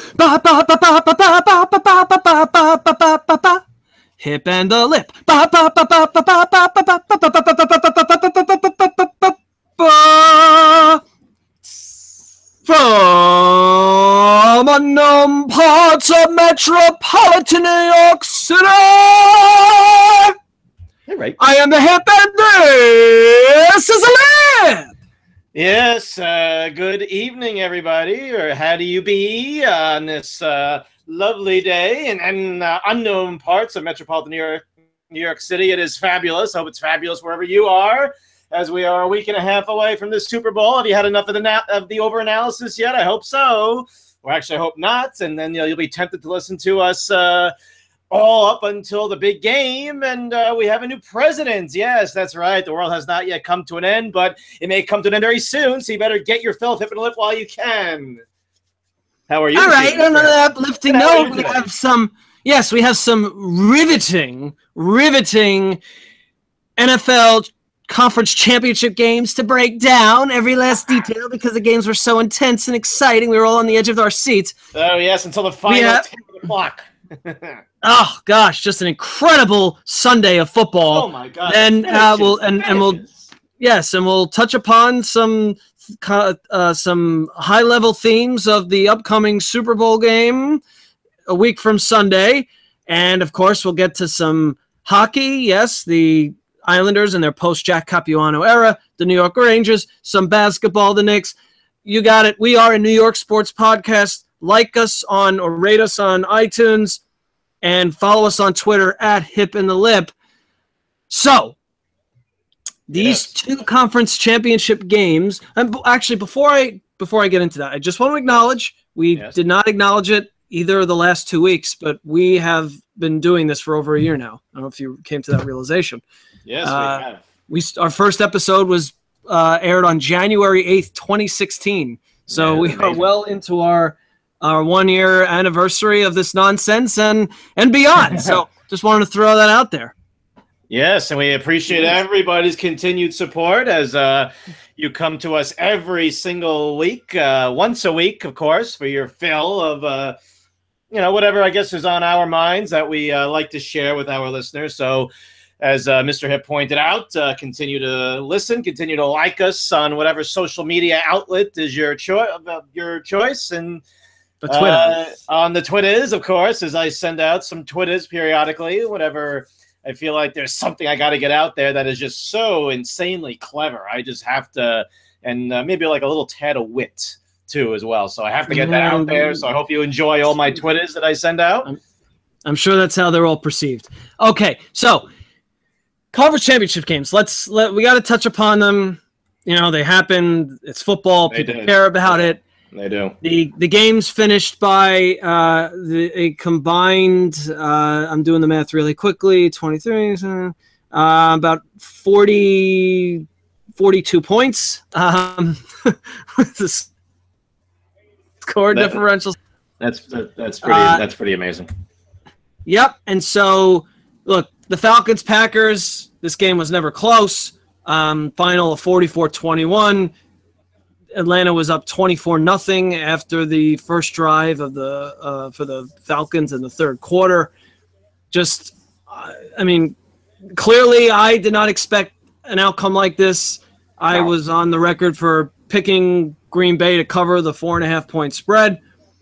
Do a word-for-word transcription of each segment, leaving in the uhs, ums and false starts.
Ba ba ba ba ba ba ba ba ba ba ba ba ba ba ba ba. Hip and the lip. Ba ba ba ba ba ba ba ba ba ba ba ba ba. From unknown parts of metropolitan New York City, Hey, right. I am the hip and this is a lip. Yes, uh, good evening, everybody, or how do you be on this uh, lovely day in, in uh, unknown parts of metropolitan New York, New York City. It is fabulous. I hope it's fabulous wherever you are, as we are a week and a half away from the Super Bowl. Have you had enough of the na- of the over-analysis yet? I hope so. Or actually, I hope not. And then you know, you'll be tempted to listen to us uh, all up until the big game, and uh, we have a new president. Yes, that's right. The world has not yet come to an end, but it may come to an end very soon, so you better get your filth hip and lip while you can. How are you? All right, on another uplifting How are note, you we doing? have some, yes, we have some riveting, riveting N F L conference championship games to break down every last detail because the games were so intense and exciting. We were all on the edge of our seats. Oh, yes, until the final Yeah. tick of the clock. Oh gosh, just an incredible Sunday of football. Oh, my God. Then the uh, finishes, we'll and, and we'll finishes. yes, and we'll touch upon some uh, some high level themes of the upcoming Super Bowl game a week from Sunday, and of course we'll get to some hockey. Yes, the Islanders and their post Jack Capuano era, the New York Rangers, some basketball, the Knicks. You got it. We are a New York sports podcast. Like us on or rate us on iTunes and follow us on Twitter at Hip and the Lip. So, these Yes. two conference championship games, and b- actually before I before I get into that, I just want to acknowledge we Yes. did not acknowledge it either of the last two weeks, but we have been doing this for over a year now. I don't know if you came to that realization. Yes, uh, we have. We our first episode was uh, aired on January eighth, twenty sixteen. So Yeah, we that's are amazing. well into our our one year anniversary of this nonsense and and beyond. So just wanted to throw that out there. Yes, and we appreciate Yes. everybody's continued support as uh, you come to us every single week, uh, once a week, of course, for your fill of, uh, you know, whatever I guess is on our minds that we uh, like to share with our listeners. So as uh, Mister Hip pointed out, uh, continue to listen, continue to like us on whatever social media outlet is your, cho- uh, your choice, and But Twitter. Uh, on the Twitters, of course, as I send out some Twitters periodically, whatever I feel like there's something I got to get out there that is just so insanely clever. I just have to, and uh, maybe like a little tad of wit too as well. So I have to get that out there. So I hope you enjoy all my Twitters that I send out. I'm sure that's how they're all perceived. Okay, so conference championship games. Let's let we got to touch upon them. You know, they happened. It's football. They People did. care about it. They do. The the games finished by uh, the a combined. Uh, I'm doing the math really quickly. twenty-three, uh, about forty, forty-two points. Um, with the score That- differential. That's that, that's pretty. Uh, that's pretty amazing. Yep. And so, look, the Falcons, Packers, this game was never close. Um, final of forty-four twenty-one. Atlanta was up twenty-four nothing after the first drive of the uh, for the Falcons in the third quarter. Just, uh, I mean, clearly I did not expect an outcome like this. I No. was on the record for picking Green Bay to cover the four and a half point spread.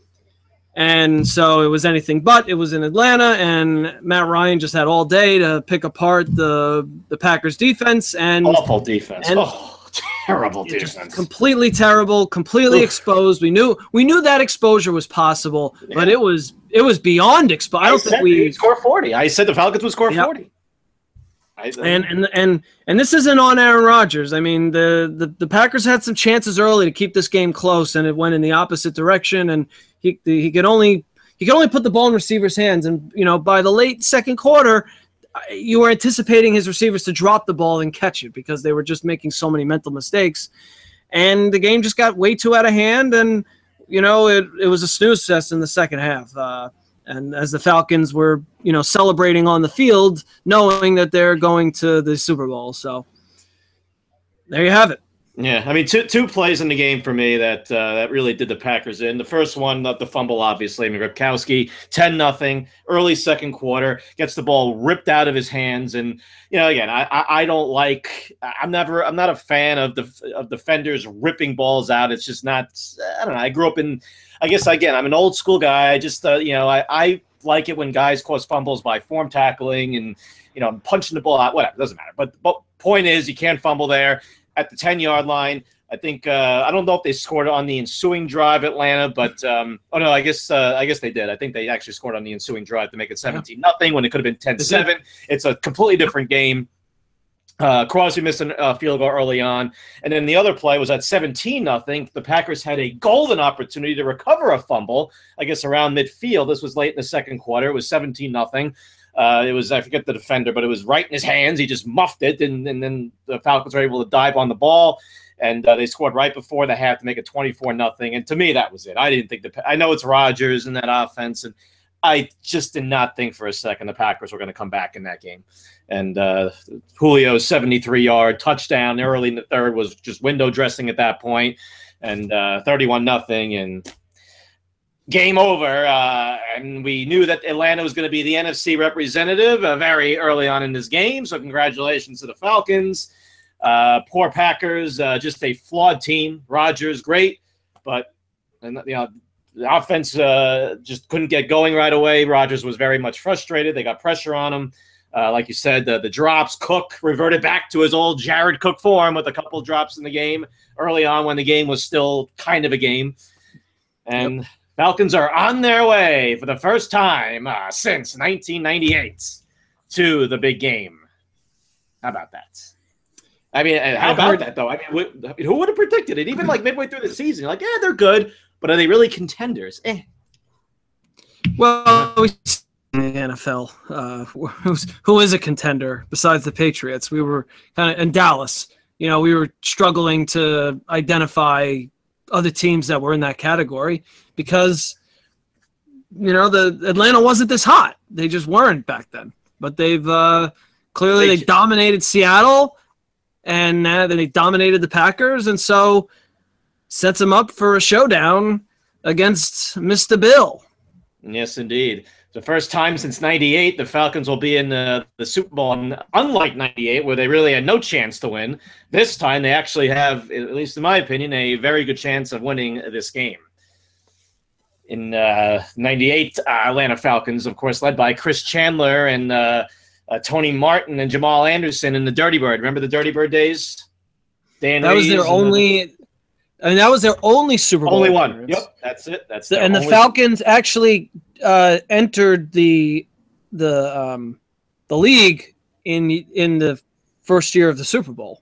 And so it was anything but. It was in Atlanta, and Matt Ryan just had all day to pick apart the the Packers defense, and Awful defense. and- oh, terrible it just defense. completely terrible, completely Oof. exposed. We knew we knew that exposure was possible, but Yeah. it was it was beyond exposed. I don't said think we they'd score forty. I said the Falcons would score Yep. forty. I, and and and and this isn't on Aaron Rodgers. I mean, the, the the Packers had some chances early to keep this game close, and it went in the opposite direction. And he he could only he could only put the ball in receivers' hands. And you know, by the late second quarter, you were anticipating his receivers to drop the ball and catch it because they were just making so many mental mistakes. And the game just got way too out of hand. And you know, it it was a snooze fest in the second half. Uh, And as the Falcons were, you know, celebrating on the field, knowing that they're going to the Super Bowl. So there you have it. Yeah, I mean, two two plays in the game for me that uh, that really did the Packers in. The first one, the, the fumble, obviously. I mean, Ripkowski, ten nothing, early second quarter, gets the ball ripped out of his hands, and you know, again, I, I I don't like. I'm never. I'm not a fan of the of defenders ripping balls out. It's just not. I don't know. I grew up in. I guess again, I'm an old school guy. I just uh, you know, I I like it when guys cause fumbles by form tackling and you know punching the ball out. Whatever, doesn't matter. But but point is, you can't fumble there. At the ten-yard line, I think uh, I don't know if they scored on the ensuing drive, Atlanta, but um, oh no, I guess uh, I guess they did. I think they actually scored on the ensuing drive to make it seventeen nothing when it could have been ten seven. It's a completely different game. Uh, Crosby missed a uh, field goal early on, and then the other play was at seventeen nothing. The Packers had a golden opportunity to recover a fumble, I guess around midfield. This was late in the second quarter. It was seventeen nothing. Uh, it was, I forget the defender, but it was right in his hands. He just muffed it, and, and then the Falcons were able to dive on the ball, and uh, they scored right before the half to make it twenty-four nothing. And to me, that was it. I didn't think the – I know it's Rodgers and that offense, and I just did not think for a second the Packers were going to come back in that game. And uh, Julio's seventy-three-yard touchdown early in the third was just window dressing at that point, and uh, thirty-one nothing, and – game over, uh, and we knew that Atlanta was going to be the N F C representative uh, very early on in this game, so congratulations to the Falcons. Uh, poor Packers, uh, just a flawed team. Rodgers, great, but and, you know, the offense uh, just couldn't get going right away. Rodgers was very much frustrated. They got pressure on him. Uh, like you said, the, the drops. Cook reverted back to his old Jared Cook form with a couple drops in the game early on when the game was still kind of a game. And yep. Falcons are on their way for the first time uh, since nineteen ninety-eight to the big game. How about that? I mean, how about that, though? I mean, who would have predicted it? Even like midway through the season, you're like, yeah, they're good, but are they really contenders? Eh. Well, in the N F L, uh, who's, who is a contender besides the Patriots? We were kind of in Dallas. You know, we were struggling to identify other teams that were in that category because, you know, the Atlanta wasn't this hot. They just weren't back then. But they've uh, clearly they, they dominated Seattle, and uh, then they dominated the Packers, and so sets them up for a showdown against Mister Bill. Yes, indeed. The first time since ninety-eight, the Falcons will be in the, the Super Bowl. And unlike ninety-eight, where they really had no chance to win, this time they actually have, at least in my opinion, a very good chance of winning this game. In uh, ninety-eight, uh, Atlanta Falcons, of course, led by Chris Chandler and uh, uh, Tony Martin and Jamal Anderson in the Dirty Bird. Remember the Dirty Bird days? Dan that was Reeves their only the, – I mean, that was their only Super Bowl. Only one. Appearance. Yep, that's it. That's the, And the Falcons actually – Uh, entered the the um, the league in in the first year of the Super Bowl.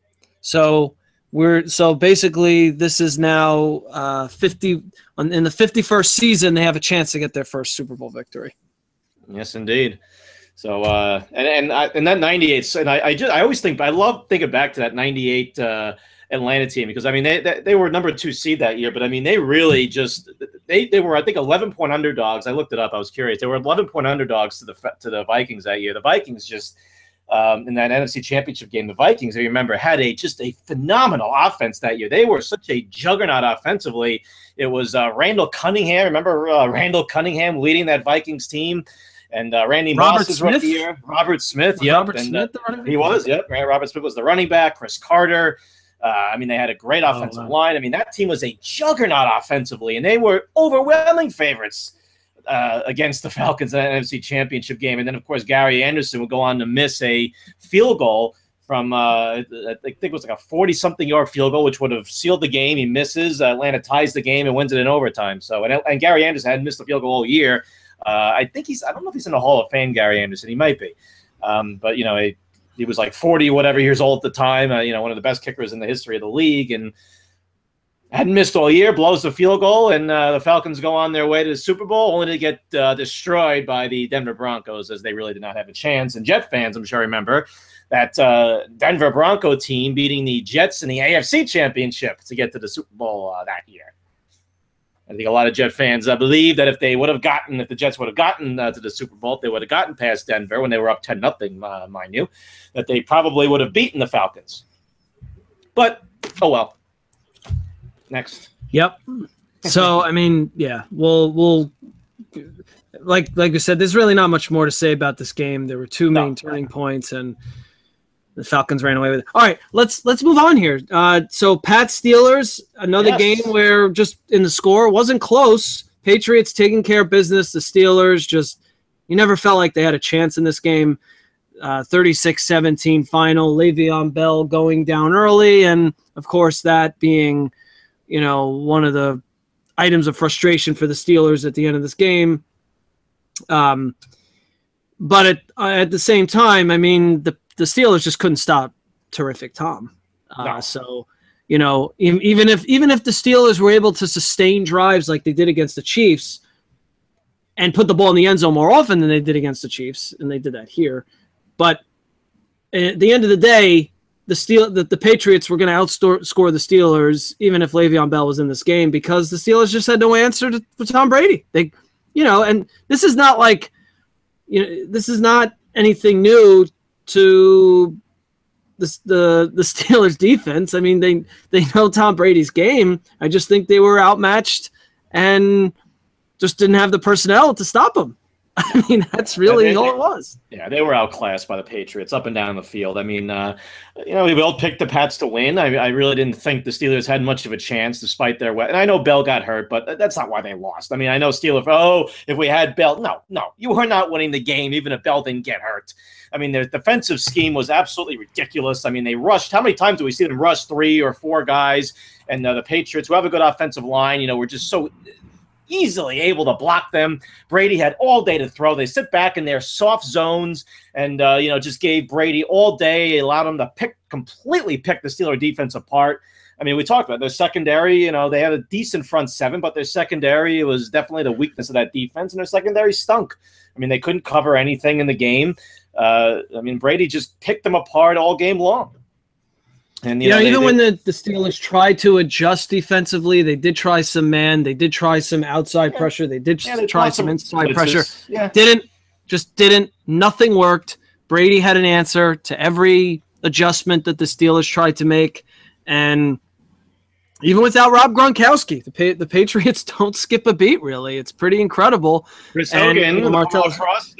So we're so basically this is now uh, fifty in the fifty-first season. They have a chance to get their first Super Bowl victory. Yes, indeed. So uh, and and I, and that ninety-eight. And I, I just I always think I love thinking back to that ninety-eight. Uh, Atlanta team because I mean they, they they were number two seed that year, but I mean they really just they they were I think eleven point underdogs. I looked it up. I was curious. They were eleven point underdogs to the to the Vikings that year. The Vikings just um, in that N F C Championship game, the Vikings, I remember, had a just a phenomenal offense that year. They were such a juggernaut offensively. It was uh, Randall Cunningham. Remember uh, Randall Cunningham leading that Vikings team. And uh, Randy Moss was rookie year. Robert Smith, yeah, Robert and, Smith, uh, the running back? He was, yep. Right. Robert Smith was the running back. Chris Carter. Uh, I mean, they had a great offensive oh, wow. line. I mean, that team was a juggernaut offensively, and they were overwhelming favorites uh, against the Falcons in that N F C Championship game. And then, of course, Gary Anderson would go on to miss a field goal from, uh, I think it was like a forty-something yard field goal, which would have sealed the game. He misses. Uh, Atlanta ties the game and wins it in overtime. So, and, and Gary Anderson hadn't missed a field goal all year. Uh, I think he's – I don't know if he's in the Hall of Fame, Gary Anderson. He might be. Um, but, you know, a, he was like forty, whatever years old at the time, uh, you know, one of the best kickers in the history of the league, and hadn't missed all year, blows the field goal, and uh, the Falcons go on their way to the Super Bowl, only to get uh, destroyed by the Denver Broncos, as they really did not have a chance. And Jet fans, I'm sure, remember that uh, Denver Bronco team beating the Jets in the A F C Championship to get to the Super Bowl uh, that year. I think a lot of Jet fans uh, believe that if they would have gotten, if the Jets would have gotten uh, to the Super Bowl, if they would have gotten past Denver when they were up ten nothing, uh, mind you, that they probably would have beaten the Falcons. But oh well. Next. Yep. So I mean, yeah, we'll we'll like like we said, there's really not much more to say about this game. There were two main no. turning points, and the Falcons ran away with it. All right, let's let's move on here. Uh, so Pat Steelers, another yes. game where just in the score wasn't close. Patriots taking care of business. The Steelers just you never felt like they had a chance in this game. Uh, thirty-six seventeen final. Le'Veon Bell going down early, and of course that being, you know, one of the items of frustration for the Steelers at the end of this game. Um, but at uh, at the same time, I mean, the the Steelers just couldn't stop terrific Tom. Uh, no. So, you know, even if even if the Steelers were able to sustain drives like they did against the Chiefs and put the ball in the end zone more often than they did against the Chiefs, and they did that here. But at the end of the day, the Steel the, the Patriots were going to outscore the Steelers, even if Le'Veon Bell was in this game, because the Steelers just had no answer to, to Tom Brady. They, you know, and this is not like, you know, this is not anything new to the the the Steelers defense. I mean, they they know Tom Brady's game. I just think they were outmatched and just didn't have the personnel to stop him. I mean, that's really yeah, they, all it was. Yeah, they were outclassed by the Patriots up and down the field. I mean, uh, you know, we all picked the Pats to win. I, I really didn't think the Steelers had much of a chance despite their – and I know Bell got hurt, but that's not why they lost. I mean, I know Steelers – oh, if we had Bell – no, no. You were not winning the game even if Bell didn't get hurt. I mean, their defensive scheme was absolutely ridiculous. I mean, they rushed – how many times do we see them rush three or four guys? And uh, the Patriots, who have a good offensive line, you know, were just so – easily able to block them. Brady had all day to throw. They sit back in their soft zones and, uh, you know, just gave Brady all day, allowed him to pick, completely pick the Steeler defense apart. I mean, we talked about their secondary, you know, they had a decent front seven, but their secondary was definitely the weakness of that defense, and their secondary stunk. I mean, they couldn't cover anything in the game. Uh, I mean, Brady just picked them apart all game long. And, you, you know, know they, even they, when the, the Steelers tried to adjust defensively, they did try some man, they did try some outside yeah. pressure, they did yeah, they try some inside pressure. Yeah. Didn't, just didn't. Nothing worked. Brady had an answer to every adjustment that the Steelers tried to make, and even without Rob Gronkowski, the pa- the Patriots don't skip a beat. Really, it's pretty incredible. Chris and, Hogan, you know, Martellus,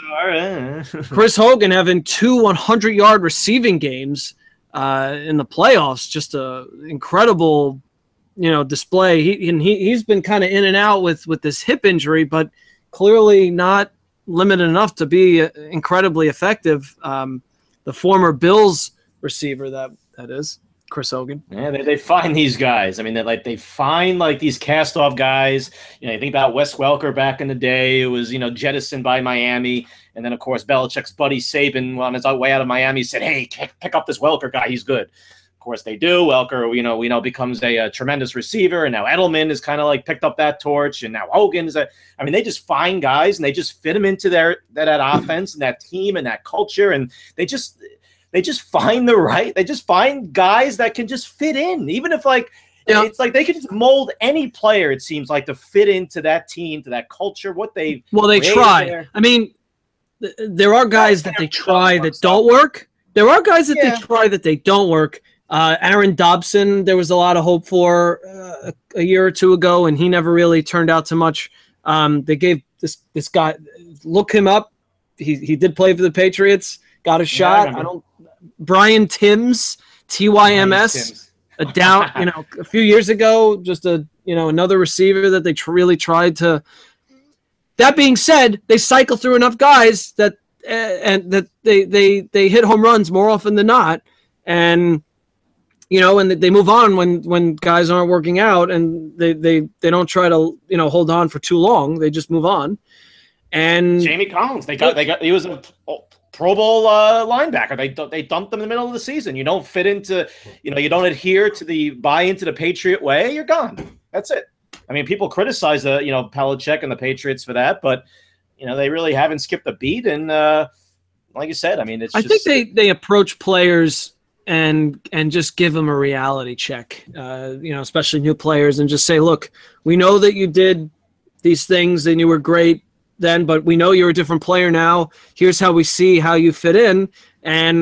Chris Hogan having two hundred-yard receiving games. Uh, in the playoffs, just a incredible, you know, display. He and he he's been kind of in and out with with this hip injury, but clearly not limited enough to be uh, incredibly effective. Um, the former Bills receiver, that that is Chris Hogan. Yeah, they, they find these guys. I mean, they like they find like these cast off guys. You know, you think about Wes Welker back in the day. It was, you know, jettisoned by Miami. And then, of course, Belichick's buddy Saban, on his way out of Miami, said, hey, pick up this Welker guy. He's good. Of course, they do. Welker, you know, we know becomes a, a tremendous receiver. And now Edelman is kind of like picked up that torch. And now Hogan is a – I mean, they just find guys and they just fit them into their that, that offense and that team and that culture. And they just they just find the right – they just find guys that can just fit in. Even if, like – Yeah. It's like they could just mold any player, it seems like, to fit into that team, to that culture, what they – Well, they try. There. I mean – there are guys that they try that don't work. There are guys that yeah. they try that they don't work. Uh, Aaron Dobson, there was a lot of hope for uh, a year or two ago, and he never really turned out to much. Um, they gave this this guy, look him up. He he did play for the Patriots, got a shot. Yeah, I, I don't. Brian Timms, T Y M S, a down. You know, a few years ago, just a you know another receiver that they tr- really tried to. That being said, they cycle through enough guys that uh, and that they, they they hit home runs more often than not, and you know, and they move on when, when guys aren't working out, and they, they, they don't try to you know hold on for too long. They just move on. And Jamie Collins, they got they got he was a Pro Bowl uh, linebacker. They they dumped him in the middle of the season. You don't fit into, you know, you don't adhere to the buy into the Patriot way. You're gone. That's it. I mean, people criticize the, you know, Belichick and the Patriots for that, but, you know, they really haven't skipped a beat. And uh, like you said, I mean, it's I just, think they, they approach players and and just give them a reality check, uh, you know, especially new players, and just say, look, we know that you did these things and you were great then, but we know you're a different player now. Here's how we see how you fit in. And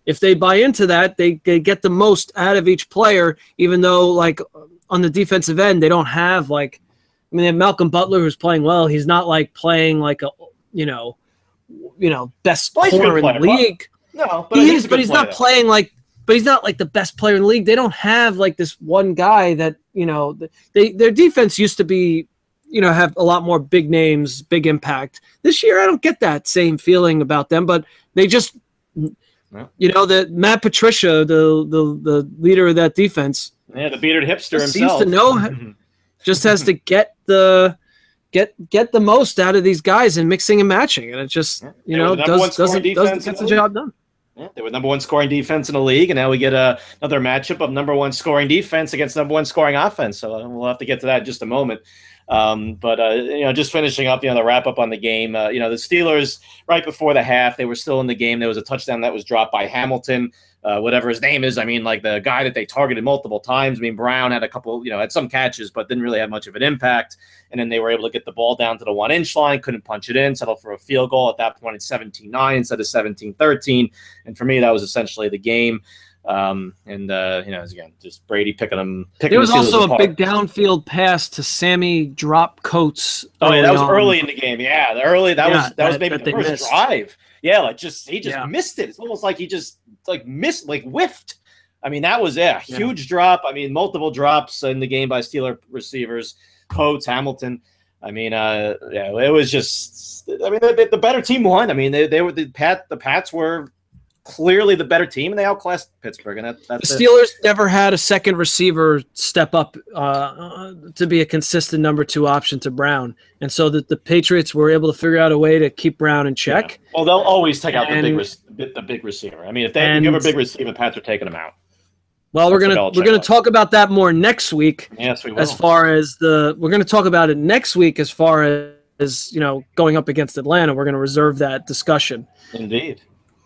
if they buy into that, they, they get the most out of each player, even though, like, on the defensive end, they don't have, like, I mean, they have Malcolm Butler who's playing well. He's not, like, playing like a, you know, you know, best well, corner in the league. No, but he he's is, but he's player, not playing like, but he's not like the best player in the league. They don't have like this one guy that, you know, they their defense used to be, you know, have a lot more big names, big impact. This year, I don't get that same feeling about them, but they just, yeah. you know, the Matt Patricia, the the the leader of that defense, yeah, the bearded hipster himself, seems to know, just has to get the. Get get the most out of these guys and mixing and matching, and it just you they know does doesn't doesn't get the job done. Yeah, they were number one scoring defense in the league, and now we get a, another matchup of number one scoring defense against number one scoring offense. So uh, we'll have to get to that in just a moment. Um, but uh, you know, just finishing up, you know, the wrap up on the game. Uh, you know, the Steelers right before the half, they were still in the game. There was a touchdown that was dropped by Hamilton. Uh, whatever his name is. I mean, like the guy that they targeted multiple times. I mean, Brown had a couple, you know, had some catches, but didn't really have much of an impact. And then they were able to get the ball down to the one inch line, couldn't punch it in, settled for a field goal. At that point, it's seventeen nine instead of seventeen thirteen. And for me, that was essentially the game. Um, and, uh, you know, again, just Brady picking them. Picking there was the also apart. a big downfield pass to Sammy Drop Coates. Oh, yeah, that was on. early in the game. Yeah, the early, that yeah, was, that, that was maybe that the first missed. drive. Yeah, like just, he just yeah. missed it. It's almost like he just, like, missed, like, whiffed. I mean, that was yeah, a huge yeah. drop. I mean, multiple drops in the game by Steeler receivers, Coates, Hamilton. I mean, uh, yeah, it was just. I mean, the, the better team won. I mean, they, they were the Pat. The Pats were clearly the better team, and they outclassed Pittsburgh. And that, that's the Steelers it. never had a second receiver step up uh, to be a consistent number two option to Brown, and so that the Patriots were able to figure out a way to keep Brown in check. Yeah. Well, they'll always take out and, the big the big receiver. I mean, if they and, give a big receiver, the Pats are taking them out. Well, we're gonna we're gonna talk about that more next week. Yes, we will. As far as the we're gonna talk about it next week, as far as, as you know, going up against Atlanta, we're gonna reserve that discussion. Indeed.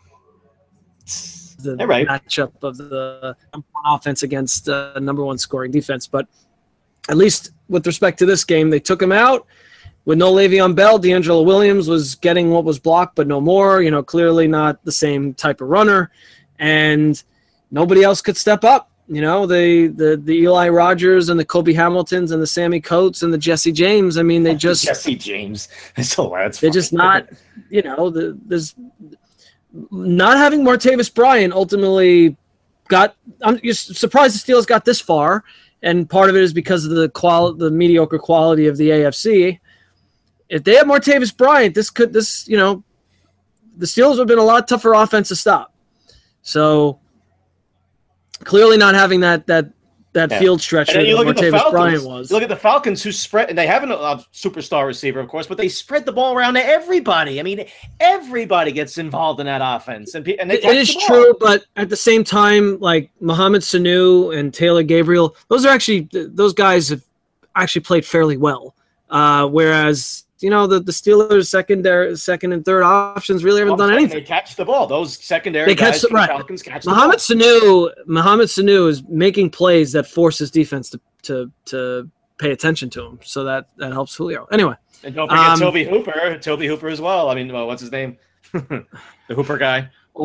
The All right. matchup of the number one offense against uh, number one scoring defense, but at least with respect to this game, they took him out with no Le'Veon Bell. D'Angelo Williams was getting what was blocked, but no more. You know, clearly not the same type of runner, and nobody else could step up. You know, the the the Eli Rogers and the Kobe Hamiltons and the Sammy Coates and the Jesse James. I mean, they just Jesse James. So that's they're just not. You know, the, there's. Not having Martavis Bryant ultimately got. I'm just surprised the Steelers got this far, and part of it is because of the qual, the mediocre quality of the A F C. If they had Martavis Bryant, this could this you know, the Steelers would have been a lot tougher offense to stop. So clearly, not having that that. That yeah. field stretcher that Martavis Bryant was. You look at the Falcons who spread, and they have a uh, superstar receiver, of course, but they spread the ball around to everybody. I mean, everybody gets involved in that offense. And, and they it is true, but at the same time, like Mohamed Sanu and Taylor Gabriel, those are actually, those guys have actually played fairly well. Uh, whereas, you know, the, the Steelers' secondary, second and third options really haven't well, done anything. They catch the ball. Those secondary they guys catch, from right. the Falcons catch Mohamed the ball. Sanu, Mohamed Sanu is making plays that forces defense to, to, to pay attention to him. So that, that helps Julio. Anyway. And don't forget um, Toby Hooper. Toby Hooper as well. I mean, well, what's his name? the Hooper guy.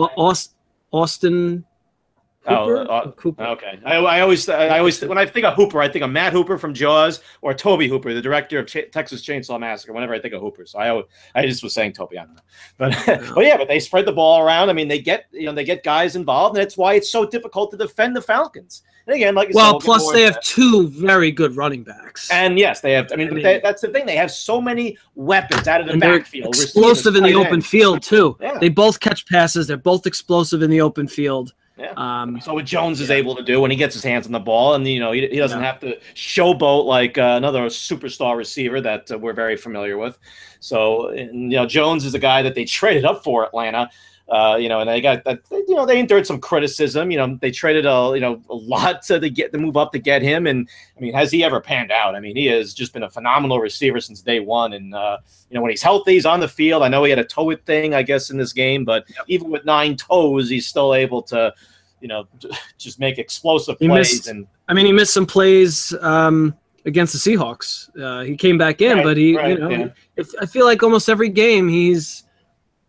Austin Cooper? Oh, uh, Cooper. Okay. I, I always, I always, when I think of Hooper, I think of Matt Hooper from Jaws or Toby Hooper, the director of Ch- Texas Chainsaw Massacre. Whenever I think of Hooper, so I, always, I just was saying Toby. I don't know, but, no. but yeah, but they spread the ball around. I mean, they get, you know, they get guys involved, and that's why it's so difficult to defend the Falcons. And again, like, well, plus they have that. two very good running backs, and yes, they have. I mean, I mean they, that's the thing; they have so many weapons out of the and backfield, explosive in the open end. field too. Yeah. They both catch passes. They're both explosive in the open field. Yeah. Um, so what Jones is yeah. able to do when he gets his hands on the ball, and you know he, he doesn't yeah. have to showboat like uh, another superstar receiver that uh, we're very familiar with. So and, you know Jones is a guy that they traded up for Atlanta. Uh, you know, and they got that. You know, they endured some criticism. You know, they traded a you know a lot to, to get to move up to get him. And I mean, has he ever panned out? I mean, he has just been a phenomenal receiver since day one. And uh, you know, when he's healthy, he's on the field. I know he had a toe it thing, I guess, in this game, but yep. even with nine toes, he's still able to, you know, just make explosive he plays. Missed, and I mean, he missed some plays um, against the Seahawks. Uh, he came back in, right, but he, right, you know, yeah. if, I feel like almost every game he's.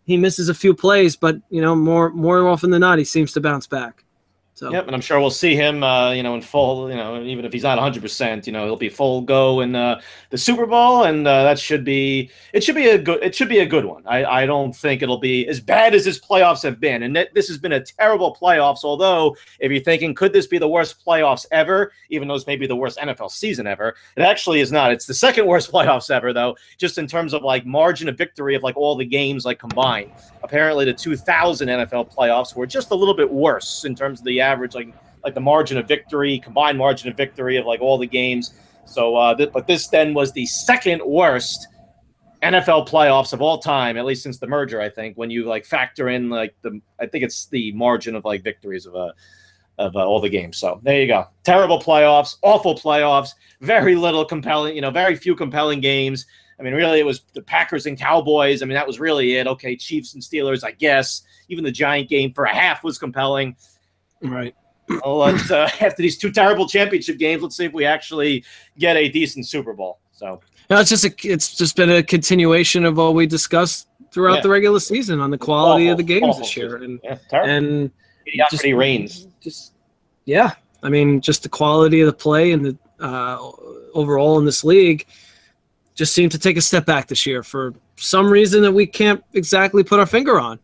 he misses a few plays, but you know, more more often than not, he seems to bounce back. So. Yep, and I'm sure we'll see him, uh, you know, in full. You know, even if he's not one hundred percent, you know, he'll be full go in uh, the Super Bowl, and uh, that should be it. Should be a good. It should be a good one. I, I don't think it'll be as bad as his playoffs have been, and this has been a terrible playoffs. Although, if you're thinking, could this be the worst playoffs ever? Even though it's maybe the worst N F L season ever, it actually is not. It's the second worst playoffs ever, though, just in terms of like margin of victory of like all the games like combined. Apparently, the two thousand N F L playoffs were just a little bit worse in terms of the average, like like the margin of victory, combined margin of victory of like all the games. So, uh, th- but this then was the second worst N F L playoffs of all time, at least since the merger. I think when you like factor in like the, I think it's the margin of like victories of uh, of uh, all the games. So there you go. Terrible playoffs, awful playoffs, very little compelling, you know, very few compelling games. I mean, really, it was the Packers and Cowboys. I mean, that was really it. Okay, Chiefs and Steelers, I guess. Even the Giant game for a half was compelling. Right. Well, let's, uh, after these two terrible championship games, let's see if we actually get a decent Super Bowl. So no, it's just a, it's just been a continuation of what we discussed throughout yeah. the regular season on the quality awful, of the games awful this year, and yeah, terrible. and mediocrity reigns. Just yeah, I mean, just the quality of the play and the uh, overall in this league just seemed to take a step back this year for some reason that we can't exactly put our finger on.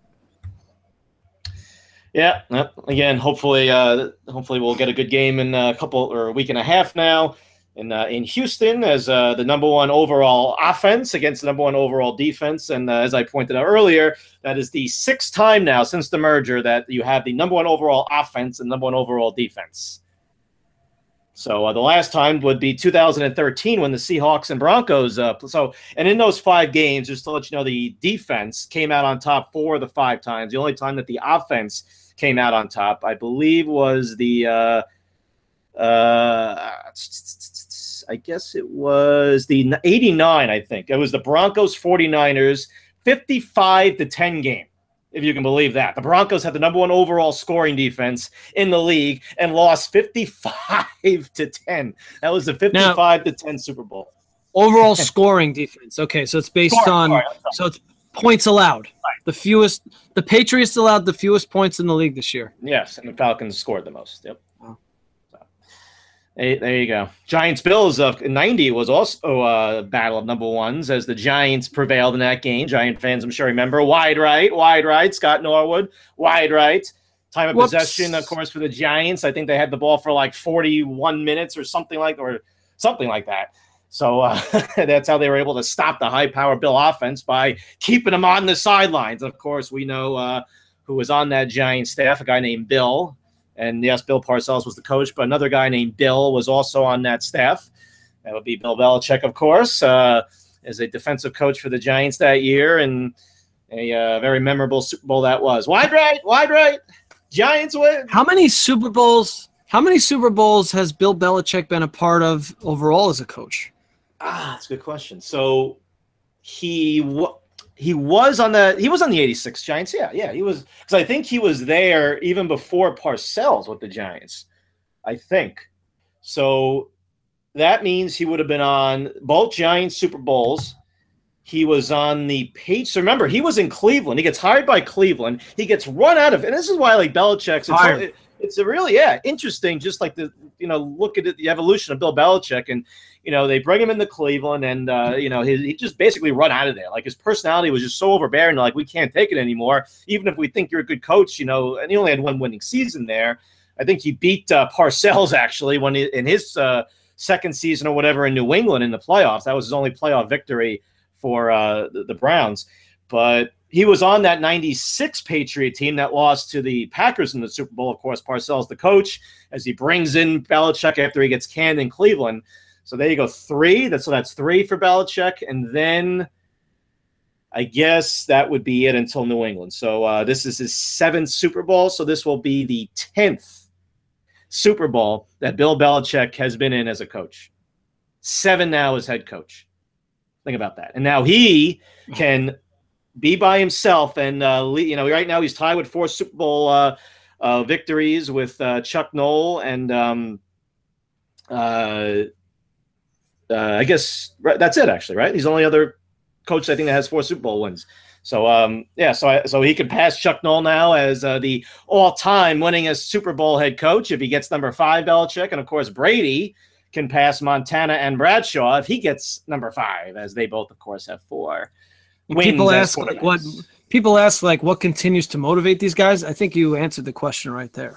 Yeah. Again, hopefully, uh, hopefully we'll get a good game in a couple or a week and a half now in uh, in Houston as uh, the number one overall offense against the number one overall defense. And uh, as I pointed out earlier, that is the sixth time now since the merger that you have the number one overall offense and number one overall defense. So uh, the last time would be two thousand thirteen when the Seahawks and Broncos. Uh, so, and in those five games, just to let you know, the defense came out on top four of the five times. The only time that the offense came out on top, I believe, was the. Uh, uh, I guess it was the eighty-nine. I think it was the Broncos forty-niners fifty-five to ten game. If you can believe that. The Broncos had the number one overall scoring defense in the league and lost fifty-five to ten. That was the fifty-five to ten Super Bowl. Overall scoring defense. Okay, so it's based Scoring, on sorry, so it's points allowed. Right. The fewest the Patriots allowed the fewest points in the league this year. Yes, and the Falcons scored the most. Yep. Wow. So, hey, there you go. Giants Bills of ninety was also a battle of number ones as the Giants prevailed in that game. Giant fans, I'm sure, remember. Wide right, wide right. Scott Norwood, wide right. Time of Whoops. possession, of course, for the Giants. I think they had the ball for like forty-one minutes or something like or something like that. So uh, that's how they were able to stop the high-power Bill offense by keeping them on the sidelines. Of course, we know uh, who was on that Giant staff, a guy named Bill. And, yes, Bill Parcells was the coach, but another guy named Bill was also on that staff. That would be Bill Belichick, of course, uh, as a defensive coach for the Giants that year. And a uh, very memorable Super Bowl that was. Wide right, wide right. Giants win. How many Super Bowls how many Super Bowls has Bill Belichick been a part of overall as a coach? Ah, that's a good question. So he w- he was on the he was on the eighty-six Giants. Yeah, yeah, he was because I think he was there even before Parcells with the Giants. I think so. That means he would have been on both Giants Super Bowls. He was on the Patriots. So remember, he was in Cleveland. He gets hired by Cleveland. He gets run out of, and this is why I like Belichick's. It's, a, it, it's a really yeah interesting. Just like the you know look at it, the evolution of Bill Belichick and. You know, they bring him into Cleveland, and, uh, you know, he, he just basically run out of there. Like, his personality was just so overbearing, like, we can't take it anymore. Even if we think you're a good coach, you know, and he only had one winning season there. I think he beat uh, Parcells, actually, when he, in his uh, second season or whatever in New England in the playoffs. That was his only playoff victory for uh, the, the Browns. But he was on that ninety-six Patriot team that lost to the Packers in the Super Bowl. Of course, Parcells, the coach, as he brings in Belichick after he gets canned in Cleveland. So there you go, three. That's so that's three for Belichick, and then I guess that would be it until New England. So uh, this is his seventh Super Bowl. So this will be the tenth Super Bowl that Bill Belichick has been in as a coach. Seven now as head coach. Think about that. And now he can be by himself, and uh, you know, right now he's tied with four Super Bowl uh, uh, victories with uh, Chuck Noll and. Um, uh, Uh, I guess right, that's it, actually, right? He's the only other coach, I think, that has four Super Bowl wins. So um, yeah, so I, so he could pass Chuck Noll now as uh, the all-time winningest Super Bowl head coach if he gets number five, Belichick, and of course Brady can pass Montana and Bradshaw if he gets number five, as they both, of course, have four wins. People ask like what people ask like what continues to motivate these guys. I think you answered the question right there.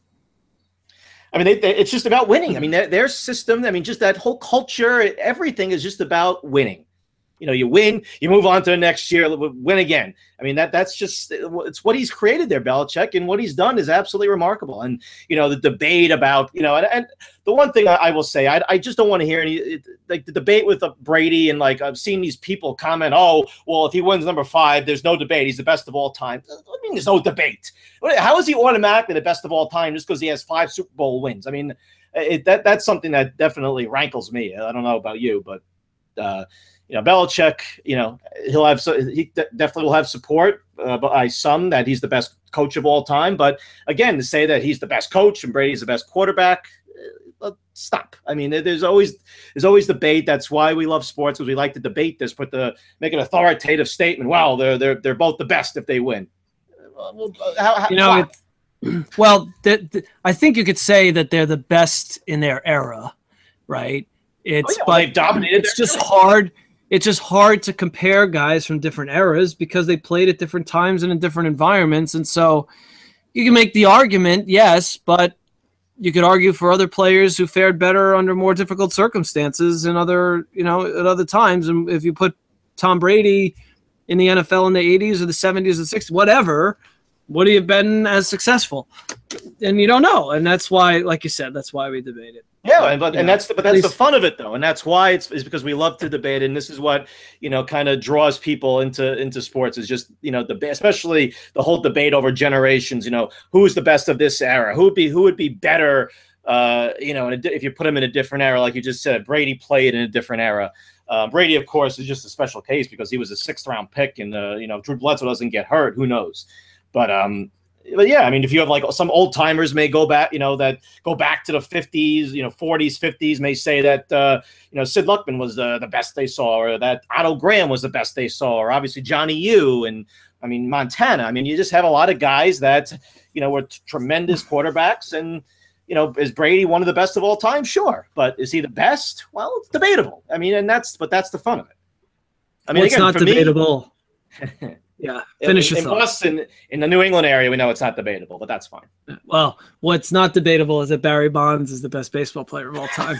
I mean, they, they, it's just about winning. I mean, their, their system, I mean, just that whole culture, everything is just about winning. You know, you win, you move on to the next year, win again. I mean, that that's just, it's what he's created there, Belichick, and what he's done is absolutely remarkable. And, you know, the debate about, you know, and, and the one thing I, I will say, I, I just don't want to hear any, it, like the debate with uh, Brady, and like I've seen these people comment, oh, well, if he wins number five, there's no debate. He's the best of all time. I mean, there's no debate. How is he automatically the best of all time just because he has five Super Bowl wins? I mean, it, that that's something that definitely rankles me. I don't know about you, but, uh, you know, Belichick, you know, he'll have so he de- definitely will have support uh, by some that he's the best coach of all time. But again, to say that he's the best coach and Brady's the best quarterback, uh, stop. I mean, there's always there's always debate. That's why we love sports, because we like to debate this, put the make an authoritative statement. Wow, they're they're they're both the best if they win. Well, how, how, you know, it, well, the, the, I think you could say that they're the best in their era, right? It's oh, yeah, well, but they've dominated. It's just era. hard. It's just hard to compare guys from different eras because they played at different times and in different environments. And so you can make the argument, yes, but you could argue for other players who fared better under more difficult circumstances and other, you know, at other times. And if you put Tom Brady in the N F L in the eighties or the seventies or sixties, whatever, would he have been as successful? And you don't know. And that's why, like you said, that's why we debate it. Yeah, and but and that's the, but that's the fun of it, though, and that's why it's is because we love to debate, and this is what, you know, kind of draws people into into sports, is just, you know, the especially the whole debate over generations. You know, who's the best of this era? Who would be who would be better? Uh, you know, in a, if you put him in a different era, like you just said, Brady played in a different era. Uh, Brady, of course, is just a special case because he was a sixth round pick, and uh, you know, Drew Bledsoe doesn't get hurt. Who knows? But um. But yeah, I mean, if you have like some old timers may go back, you know, that go back to the fifties, you know, forties, fifties, may say that, uh, you know, Sid Luckman was the, the best they saw, or that Otto Graham was the best they saw, or obviously Johnny U and, I mean, Montana. I mean, you just have a lot of guys that, you know, were t- tremendous quarterbacks. And, you know, is Brady one of the best of all time? Sure. But is he the best? Well, it's debatable. I mean, and that's, but that's the fun of it. I mean, well, it's again, not for debatable. Me, Yeah, finish in, your in thought. Boston, in the New England area, we know it's not debatable, but that's fine. Well, what's not debatable is that Barry Bonds is the best baseball player of all time.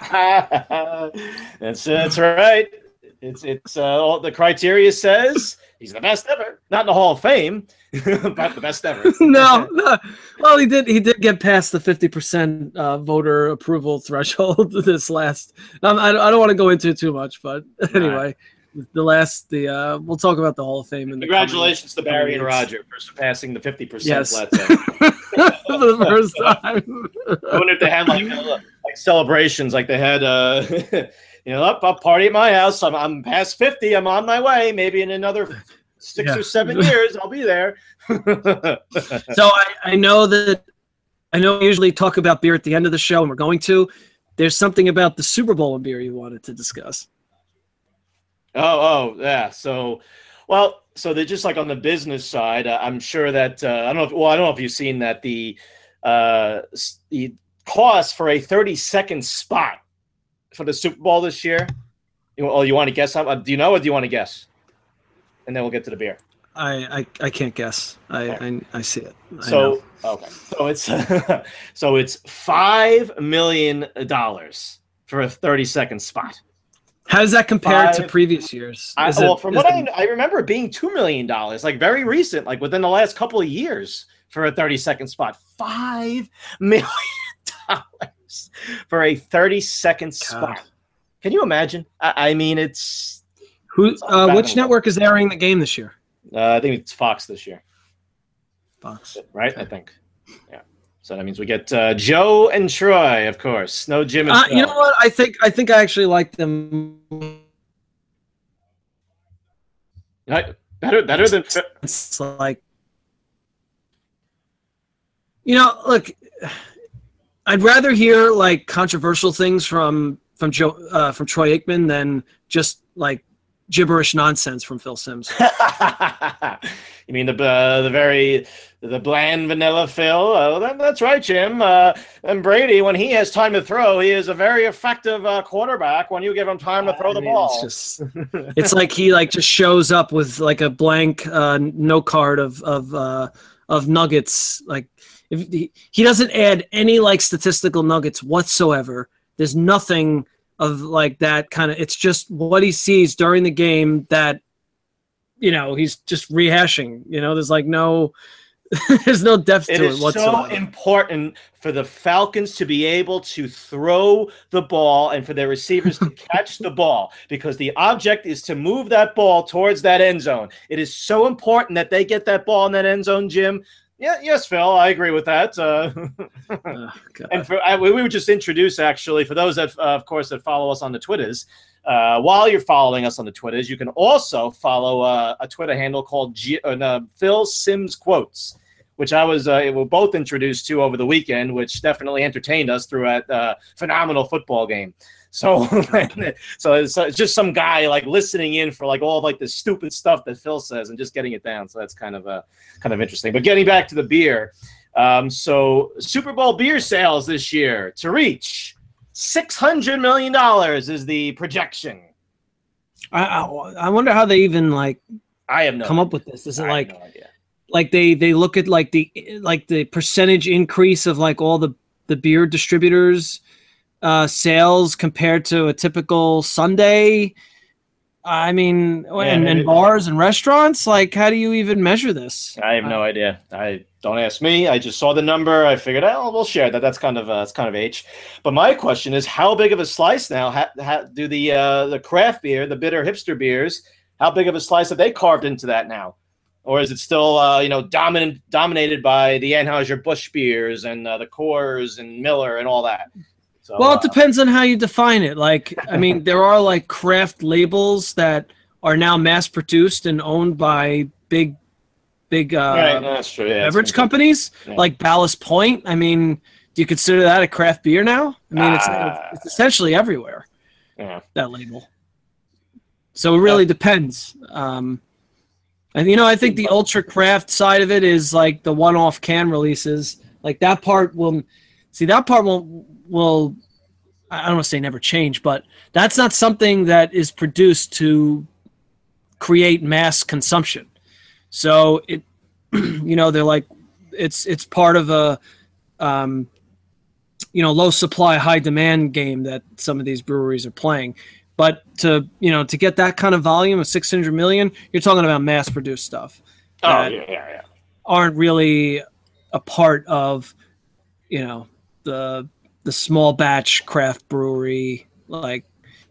that's that's right. It's it's uh, all the criteria says he's the best ever. Not in the Hall of Fame, but the best ever. no, no. Well, he did he did get past the fifty percent uh, voter approval threshold this last. Um, I, I don't want to go into it too much, but anyway. The last, the uh, we'll talk about the Hall of Fame. In Congratulations the to Barry and Roger for surpassing the fifty percent. Yes. For the first time. I wonder if they had like, uh, like celebrations, like they had, uh, you know, up, up party at my house. I'm, I'm past fifty. I'm on my way. Maybe in another six yeah. or seven years, I'll be there. So I, I know that I know we usually talk about beer at the end of the show, and we're going to. There's something about the Super Bowl and beer you wanted to discuss. Oh, oh, yeah. So, well, so they're just like on the business side. Uh, I'm sure that uh, I don't know. If, well, I don't know if you've seen that the uh, the cost for a thirty second spot for the Super Bowl this year. You, oh, you want to guess? Uh, do you know, or do you want to guess? And then we'll get to the beer. I I, I can't guess. I, I I see it. I so know. okay. So it's so it's five million dollars for a thirty second spot. How does that compare Five, to previous years? I, it, well, from what it, I, I remember, it being two million dollars, like very recent, like within the last couple of years, for a thirty second spot. Five million dollars for a thirty second spot. Can you imagine? I, I mean, it's who? It's uh, which network is airing the game this year? Uh, I think it's Fox this year. Fox, right? Okay. I think. Yeah. So that means we get uh, Joe and Troy, of course. No Jim and uh, Phil. You know what? I think I think I actually like them. Right? Better, better than. It's like, you know, look. I'd rather hear like controversial things from from Joe uh, from Troy Aikman than just like gibberish nonsense from Phil Simms. You mean the uh, the very the bland vanilla Phil? Oh, that, that's right, Jim. Uh, and Brady, when he has time to throw, he is a very effective uh, quarterback. When you give him time to throw I the mean, ball, it's just it's like he like just shows up with like a blank uh, note card of of uh, of nuggets. Like if he, he doesn't add any like statistical nuggets whatsoever. There's nothing of like that kind of. It's just what he sees during the game that. You know, he's just rehashing. You know, there's like no, there's no depth it to it whatsoever. It is so important for the Falcons to be able to throw the ball and for their receivers to catch the ball, because the object is to move that ball towards that end zone. It is so important that they get that ball in that end zone, Jim. Yeah, yes, Phil, I agree with that. Uh, oh, and for, I, we would just introduce, actually, for those that, uh, of course, that follow us on the Twitters. Uh, while you're following us on the Twitters, you can also follow uh, a Twitter handle called G- uh, Phil Simms Quotes, which I was uh, we were both introduced to over the weekend, which definitely entertained us through a uh, phenomenal football game. So, so it's, it's just some guy like listening in for like all of, like the stupid stuff that Phil says and just getting it down. So that's kind of uh, kind of interesting. But getting back to the beer, um, so Super Bowl beer sales this year to reach six hundred million dollars is the projection. I, I I wonder how they even like I have no come idea. up with this. Is it I like have no idea. like they they look at like the like the percentage increase of like all the the beer distributors uh, sales compared to a typical Sunday? I mean, yeah, and, and bars and restaurants, like how do you even measure this? I have no uh, idea. I don't ask me. I just saw the number. I figured, oh, we'll share that. That's kind of uh, that's kind of H. But my question is, how big of a slice now ha, ha, do the uh, the craft beer, the bitter hipster beers, how big of a slice have they carved into that now? Or is it still uh, you know dominant dominated by the Anheuser-Busch beers and uh, the Coors and Miller and all that? So, well, it depends on how you define it. Like, I mean, there are like craft labels that are now mass produced and owned by big, big uh, right, that's true. Yeah, beverage companies, yeah. like Ballast Point. I mean, do you consider that a craft beer now? I mean, it's, uh, it's essentially everywhere, yeah. that label. So it really yeah. depends. Um, and, you know, I think the ultra craft side of it is like the one-off can releases. Like that part will – see, that part will – will I don't want to say never change, but that's not something that is produced to create mass consumption. So it, you know, they're like, it's it's part of a, um, you know, low supply, high demand game that some of these breweries are playing. But to you know to get that kind of volume of six hundred million, you're talking about mass produced stuff. Oh yeah, yeah, yeah. Aren't really a part of, you know, the the small batch craft brewery, like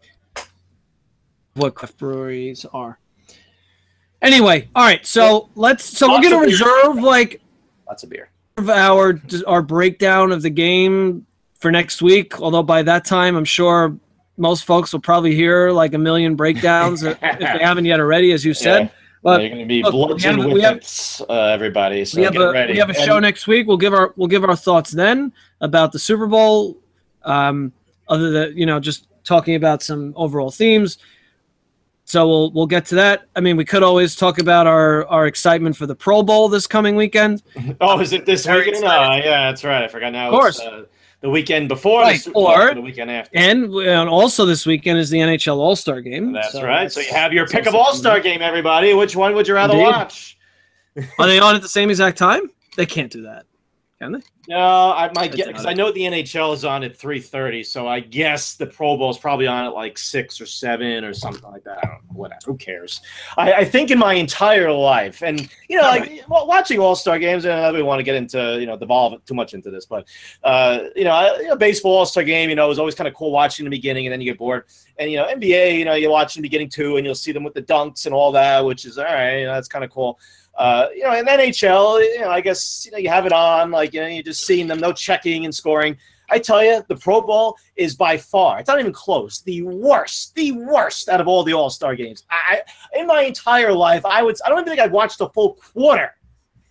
what craft breweries are. Anyway, all right, so let's so lots we're gonna reserve beer. like lots of beer. Our our breakdown of the game for next week. Although by that time, I'm sure most folks will probably hear like a million breakdowns if they haven't yet already, as you said. Yeah. But you're going to be bludgeoned with it, uh, everybody. So we have get a, ready. We have a show and, next week. We'll give our we'll give our thoughts then about the Super Bowl. Um, other than you know, just talking about some overall themes. So we'll we'll get to that. I mean, we could always talk about our, our excitement for the Pro Bowl this coming weekend. Oh, is it this Very weekend? Uh, yeah, that's right. I forgot now. Of course. It's, uh, the weekend before right. the, or, the weekend after. And, and also this weekend is the N H L All-Star game. That's so right. that's, so you have your pick of All-Star game, everybody. Which one would you rather Indeed. watch? Are they on at the same exact time? They can't do that, can they? No, I might get because I know the N H L is on at three thirty, so I guess the Pro Bowl is probably on at like six or seven or something like that. I don't know, whatever. Who cares? I, I think in my entire life, and you know, like right. well, watching All Star games, and I don't want to get into you know devolve too much into this, but uh, you know, I, you know, baseball All Star game, you know, is always kind of cool watching in the beginning, and then you get bored. And you know, N B A, you know, you watch in the beginning too, and you'll see them with the dunks and all that, which is all right. You know, that's kind of cool. Uh, you know, in N H L, you know, I guess, you know, you have it on, like, you know, you're just seeing them, no checking and scoring. I tell you, the Pro Bowl is by far, it's not even close, the worst, the worst out of all the All-Star games. I, in my entire life, I would, I don't even think I've watched a full quarter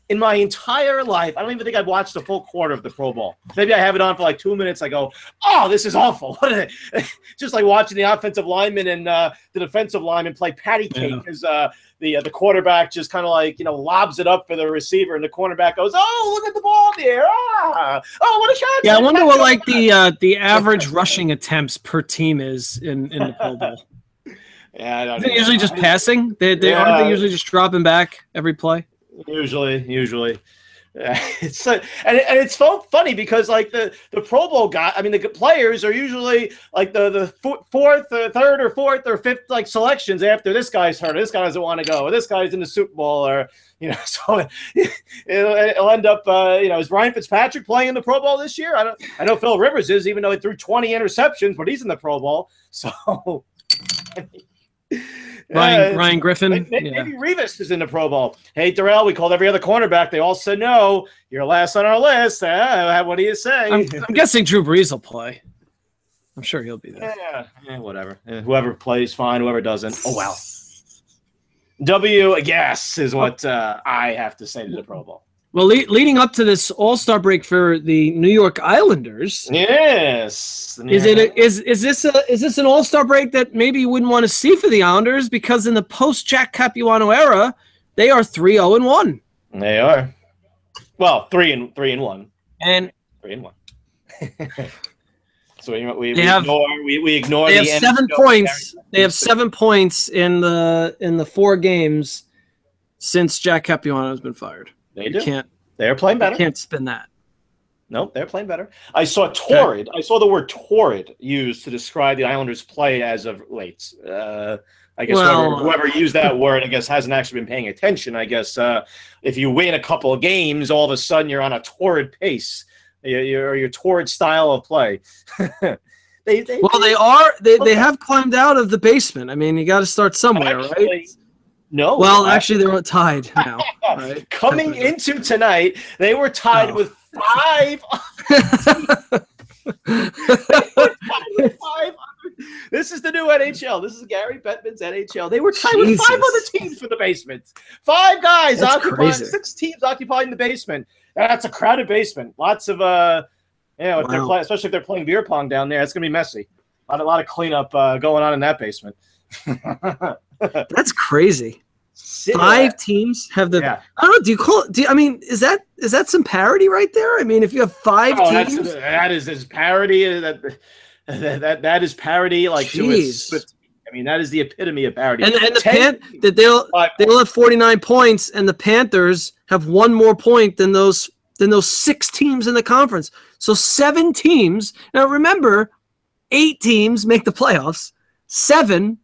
in my entire life, I don't even think I've watched a full quarter of the Pro Bowl. Maybe I have it on for like two minutes. I go, oh, this is awful. What is it? Just like watching the offensive lineman and uh, the defensive lineman play patty cake because yeah. uh, the uh, the quarterback just kind of like, you know, lobs it up for the receiver, and the cornerback goes, oh, look at the ball there. Ah, oh, what a shot. Yeah, I wonder what like the uh, the average rushing attempts per team is in, in the Pro Bowl. Yeah, I don't Is know. it usually just passing? They, they, yeah. Aren't they usually just dropping back every play? Usually, usually. Yeah, it's uh, and, and it's so funny because like the, the Pro Bowl guy, I mean the players are usually like the the fourth or third or fourth or fifth like selections after this guy's hurt, or this guy doesn't want to go, or this guy's in the Super Bowl, or you know, so it, it'll, it'll end up uh, you know, is Ryan Fitzpatrick playing in the Pro Bowl this year? I don't. I know Phil Rivers is, even though he threw twenty interceptions, but he's in the Pro Bowl. So. I mean, Ryan uh, Ryan Griffin. Maybe, yeah. maybe Revis is in the Pro Bowl. Hey, Darrell, we called every other cornerback. They all said no. You're last on our list. Uh, what do you say? I'm, I'm guessing Drew Brees will play. I'm sure he'll be there. Yeah, yeah whatever. Yeah, whoever plays, fine. Whoever doesn't, oh well. W, yes, is what uh, I have to say to the Pro Bowl. Well, le- leading up to this All-Star break for the New York Islanders, yes, is it a, is is this a is this an All-Star break that maybe you wouldn't want to see for the Islanders, because in the post Jack Capuano era, they are three zero and one. They are. Well, three and three and one, and three and one. So we we, they we have, ignore we, we ignore. They the have seven points. They have seven points in the in the four games since Jack Capuano has been fired. They do. You can't. They're playing better. You can't spin that. Nope, they're playing better. I saw torrid. Okay. I saw the word torrid used to describe the Islanders' play as of late. Uh, I guess well, whoever, whoever used that word, I guess, hasn't actually been paying attention. I guess uh, if you win a couple of games, all of a sudden you're on a torrid pace. Your your torrid style of play. they, they, well, they are. They they have climbed out of the basement. I mean, you got to start somewhere, actually, right? No. Well, actually, they're tied now. Right? Coming into tonight, they were tied oh. with five. with five. This is the new N H L. This is Gary Bettman's N H L. They were tied Jesus. with five other teams for the basement. Five guys That's occupying crazy. six teams occupying the basement. That's a crowded basement. Lots of uh, you know, if wow. they're play, especially if they're playing beer pong down there, it's gonna be messy. A lot, a lot of cleanup uh, going on in that basement. That's crazy. Five yeah. teams have the. Yeah. I don't know. Do you call? Do you, I mean, is that is that some parity right there? I mean, if you have five oh, teams, that's, that is is parity. That that that, that is parity. Like to its, I mean, that is the epitome of parity. And, and the Pan that they'll they'll have forty-nine points, and the Panthers have one more point than those than those six teams in the conference. So seven teams. Now remember, eight teams make the playoffs. Seven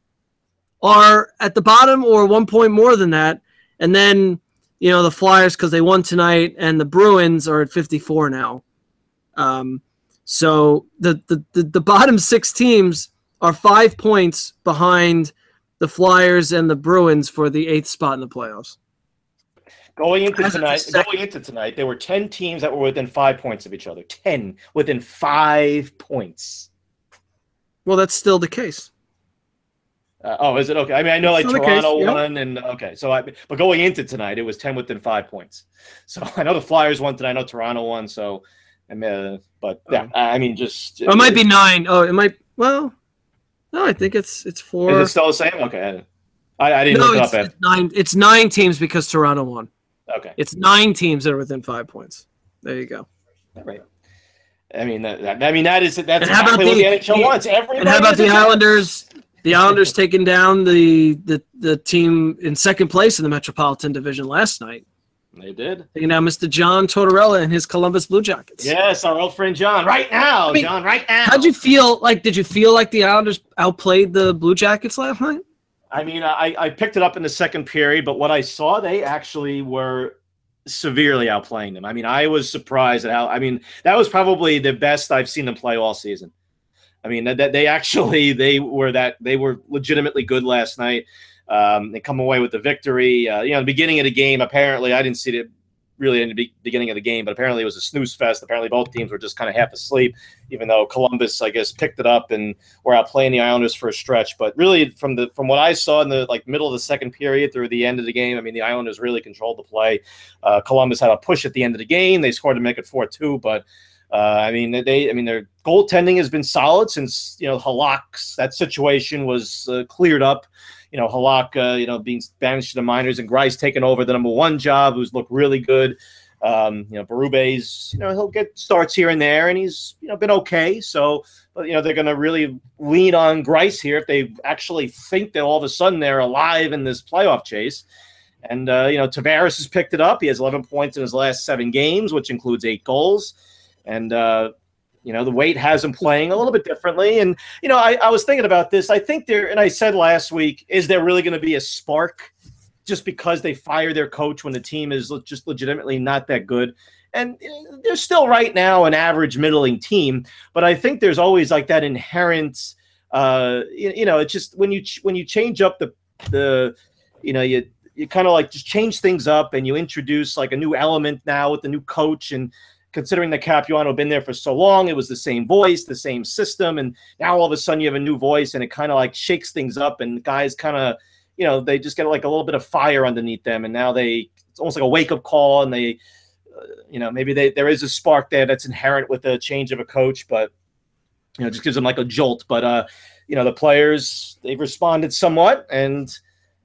are at the bottom or one point more than that. And then, you know, the Flyers, because they won tonight, and the Bruins are at fifty-four now. Um, so the, the, the, the bottom six teams are five points behind the Flyers and the Bruins for the eighth spot in the playoffs. Going into tonight, going into tonight, there were ten teams that were within five points of each other. Ten within five points. Well, that's still the case. Uh, oh, is it okay? I mean, I know like Toronto case, won, and okay, so I but going into tonight, it was ten within five points. So I know the Flyers won tonight. I know Toronto won. So, I mean, uh, but yeah, oh. I mean, just oh, it might be nine. Oh, it might. Well, no, I think it's it's four. Is it still the same? Okay, I, I didn't no, look it's, it up. It's nine. It's nine teams because Toronto won. Okay, it's nine teams that are within five points. There you go. All right. I mean, that, that I mean that is that's and exactly how about what the, the N H L wants. Everybody and how about the Islanders? The Islanders taking down the, the the team in second place in the Metropolitan Division last night. They did. Taking down Mister John Tortorella and his Columbus Blue Jackets. Yes, our old friend John. Right now, I mean, John. Right now. How'd you feel? Like, did you feel like the Islanders outplayed the Blue Jackets last night? I mean, I, I picked it up in the second period, but what I saw, they actually were severely outplaying them. I mean, I was surprised at how. I mean, that was probably the best I've seen them play all season. I mean, that, that they actually they were that they were legitimately good last night. Um, they come away with the victory. Uh, you know, the beginning of the game, apparently, I didn't see it really in the be- beginning of the game, but apparently it was a snooze fest. Apparently both teams were just kind of half asleep, even though Columbus, I guess, picked it up and were outplaying the Islanders for a stretch. But really, from the from what I saw in the like middle of the second period through the end of the game, I mean, the Islanders really controlled the play. Uh, Columbus had a push at the end of the game. They scored to make it four two, but uh, I mean, they I mean their goaltending has been solid since you know Halak's that situation was uh, cleared up. You know, Halak, uh, you know, being banished to the minors, and Greiss taking over the number one job, who's looked really good. Um, you know, Berube's, you know, he'll get starts here and there, and he's, you know, been okay. So, but, you know, they're going to really lean on Greiss here if they actually think that all of a sudden they're alive in this playoff chase. And, uh, you know, Tavares has picked it up. He has eleven points in his last seven games, which includes eight goals. And, uh, you know, the weight has him playing a little bit differently. And, you know, I, I was thinking about this. I think there, and I said last week, is there really going to be a spark just because they fire their coach when the team is just legitimately not that good? And they're still right now an average middling team. But I think there's always like that inherent, uh, you, you know, it's just when you when you change up the, the you know, you, you kind of like just change things up and you introduce like a new element now with the new coach. And considering that Capuano had been there for so long, it was the same voice, the same system, and now all of a sudden you have a new voice, and it kind of like shakes things up, and the guys kind of, you know, they just get like a little bit of fire underneath them, and now they, it's almost like a wake-up call, and they, uh, you know, maybe they there is a spark there that's inherent with the change of a coach, but, you know, it just gives them like a jolt. But, uh, you know, the players, they've responded somewhat, and,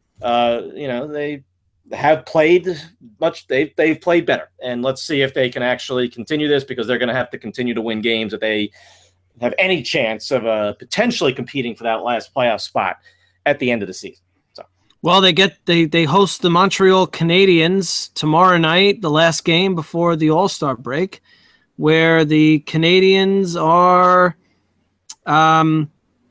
uh, you know, they have played much. They've, they've played better. And let's see if they can actually continue this, because they're going to have to continue to win games if they have any chance of uh, potentially competing for that last playoff spot at the end of the season. So, well, they get they they host the Montreal Canadiens tomorrow night, the last game before the All-Star break, where the Canadiens are, um,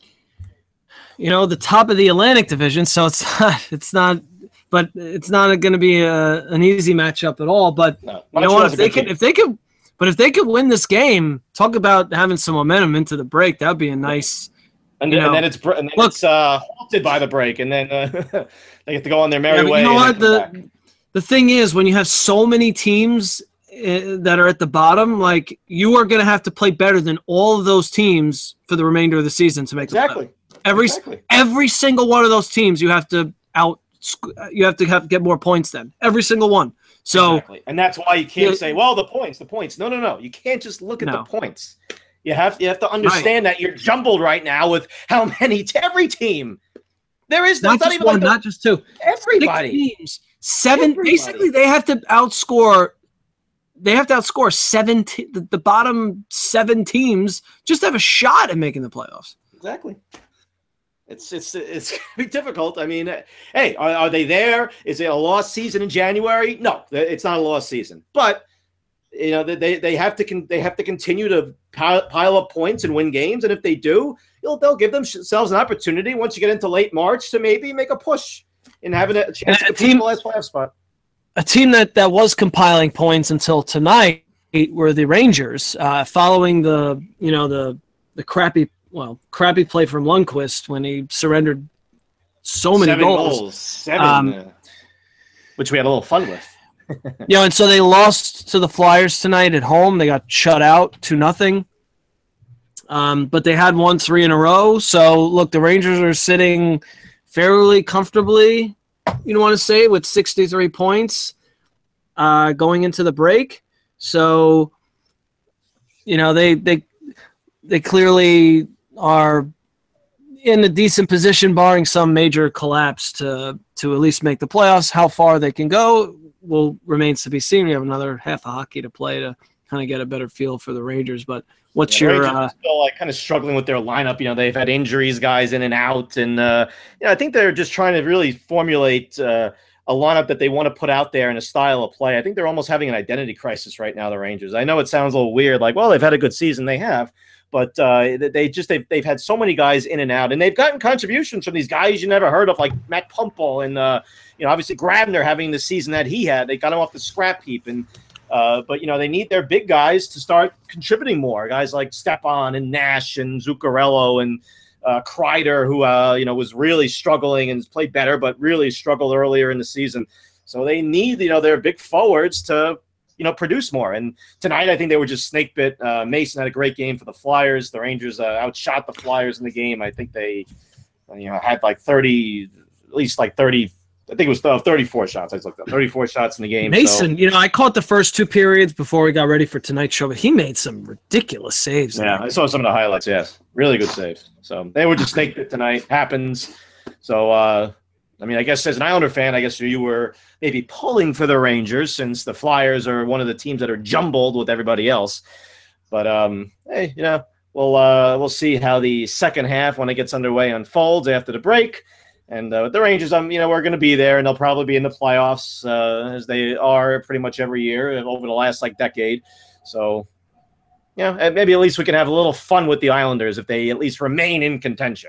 you know, the top of the Atlantic Division. So it's not it's not. But it's not going to be a, an easy matchup at all. But no, you know what? If they could, if they could, but if they could win this game, talk about having some momentum into the break. That'd be a nice. And, you then, know, and then it's and then look, it's uh, halted by the break, and then uh, they get to go on their merry yeah, way. You know what? The back. the thing is, when you have so many teams uh, that are at the bottom, like you are going to have to play better than all of those teams for the remainder of the season to make exactly the every exactly. every single one of those teams you have to out. You have to have get more points then. Every single one. So, exactly. And that's why you can't you, say, well, the points, the points. No, no, no. You can't just look at no. the points. You have you have to understand right. that you're jumbled right now with how many to every team. There is not, not just even one, like the, not just two. Everybody. Six teams. Seven. Everybody. Basically, they have to outscore. They have to outscore seven. Te- the, the bottom seven teams just have a shot at making the playoffs. Exactly. It's it's it's gonna be difficult. I mean, hey, are, are they there? Is it a lost season in January? No, it's not a lost season. But you know, they they have to con- they have to continue to pile, pile up points and win games. And if they do, you'll, they'll give themselves an opportunity once you get into late March to maybe make a push and having a chance to compete in the last playoff spot. A team that, that was compiling points until tonight were the Rangers, uh, following the you know the the crappy. Well, crappy play from Lundqvist when he surrendered so many Seven goals. goals. Seven, um, uh, which we had a little fun with. Yeah, you know, and so they lost to the Flyers tonight at home. They got shut out two nothing. Um, but they had won three in a row. So look, the Rangers are sitting fairly comfortably, you know, want to say, with sixty-three points uh, going into the break. So, you know, they they they clearly are in a decent position, barring some major collapse, to to at least make the playoffs. How far they can go will remains to be seen. We have another half of hockey to play to kind of get a better feel for the Rangers. But what's yeah, your Rangers uh, are still like kind of struggling with their lineup? You know, they've had injuries, guys in and out, and uh, you know, I think they're just trying to really formulate uh, a lineup that they want to put out there in a style of play. I think they're almost having an identity crisis right now, the Rangers. I know it sounds a little weird, like, well, they've had a good season. They have. But uh, they just they've, they've had so many guys in and out, and they've gotten contributions from these guys you never heard of, like Matt Pumpel and uh, you know, obviously Grabner having the season that he had. They got him off the scrap heap, and uh, but you know, they need their big guys to start contributing more. Guys like Stepan and Nash and Zuccarello and uh, Kreider, who uh, you know, was really struggling and played better, but really struggled earlier in the season. So they need, you know, their big forwards to you know, produce more. And tonight, I think they were just snake bit. Uh, Mason had a great game for the Flyers. The Rangers uh, outshot the Flyers in the game. I think they, you know, had like thirty, at least like thirty. I think it was uh, thirty-four shots. I just looked up thirty-four shots in the game. Mason, so. you know, I caught the first two periods before we got ready for tonight's show, but he made some ridiculous saves. Yeah, I saw some of the highlights. Yes, really good saves. So they were just snake bit tonight. Happens. So, uh, I mean, I guess as an Islander fan, I guess you were maybe pulling for the Rangers since the Flyers are one of the teams that are jumbled with everybody else. But um, hey, you know, we'll uh, we'll see how the second half when it gets underway unfolds after the break. And uh, with the Rangers, um, you know, we're going to be there, and they'll probably be in the playoffs uh, as they are pretty much every year over the last like decade. So, yeah, and maybe at least we can have a little fun with the Islanders if they at least remain in contention.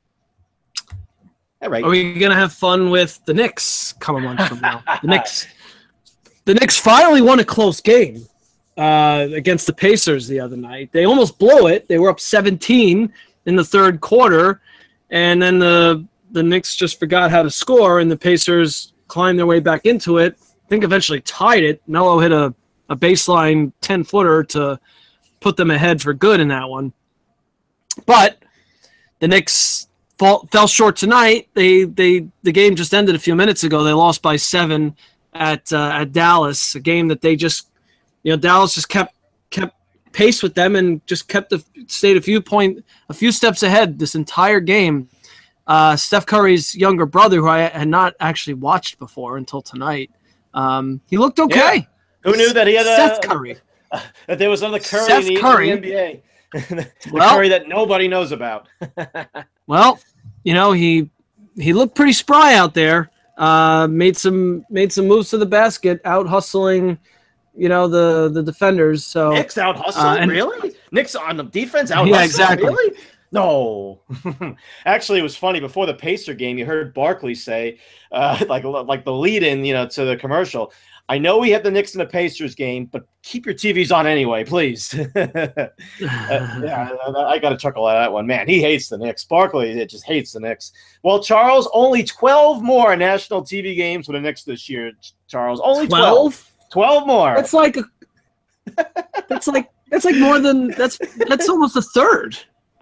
All right. Are we going to have fun with the Knicks come a month from now? The Knicks, the Knicks finally won a close game uh, against the Pacers the other night. They almost blew it. They were up seventeen in the third quarter, and then the the Knicks just forgot how to score, and the Pacers climbed their way back into it. I think eventually tied it. Melo hit a, a baseline ten-footer to put them ahead for good in that one. But the Knicks fall, fell short tonight. They they the game just ended a few minutes ago. They lost by seven at uh, at Dallas, a game that they just, you know, Dallas just kept kept pace with them and just kept the stayed a few point a few steps ahead this entire game. Uh, Steph Curry's younger brother, who I had not actually watched before until tonight, um, he looked okay. Yeah. Who knew that he had a Steph Curry? Uh, that there was another Curry Steph in the, Curry. in the N B A. the Well- Curry that nobody knows about. Well, you know, he he looked pretty spry out there. Uh, made some made some moves to the basket, out hustling, you know, the the defenders. So Knicks out hustling, uh, and- really? Knicks on the defense out Yeah, hustling, exactly. really? No. Actually, it was funny. Before the Pacer game, you heard Barkley say, uh, like like the lead-in, you know, to the commercial. I know we have the Knicks and the Pacers game, but keep your T Vs on anyway, please. uh, yeah, I, I got to chuckle at that one. Man, he hates the Knicks. Barkley it just hates the Knicks. Well, Charles, only twelve more national T V games for the Knicks this year, Charles. Only twelve. twelve. twelve more. That's like a, that's like that's like more than that's that's almost a third.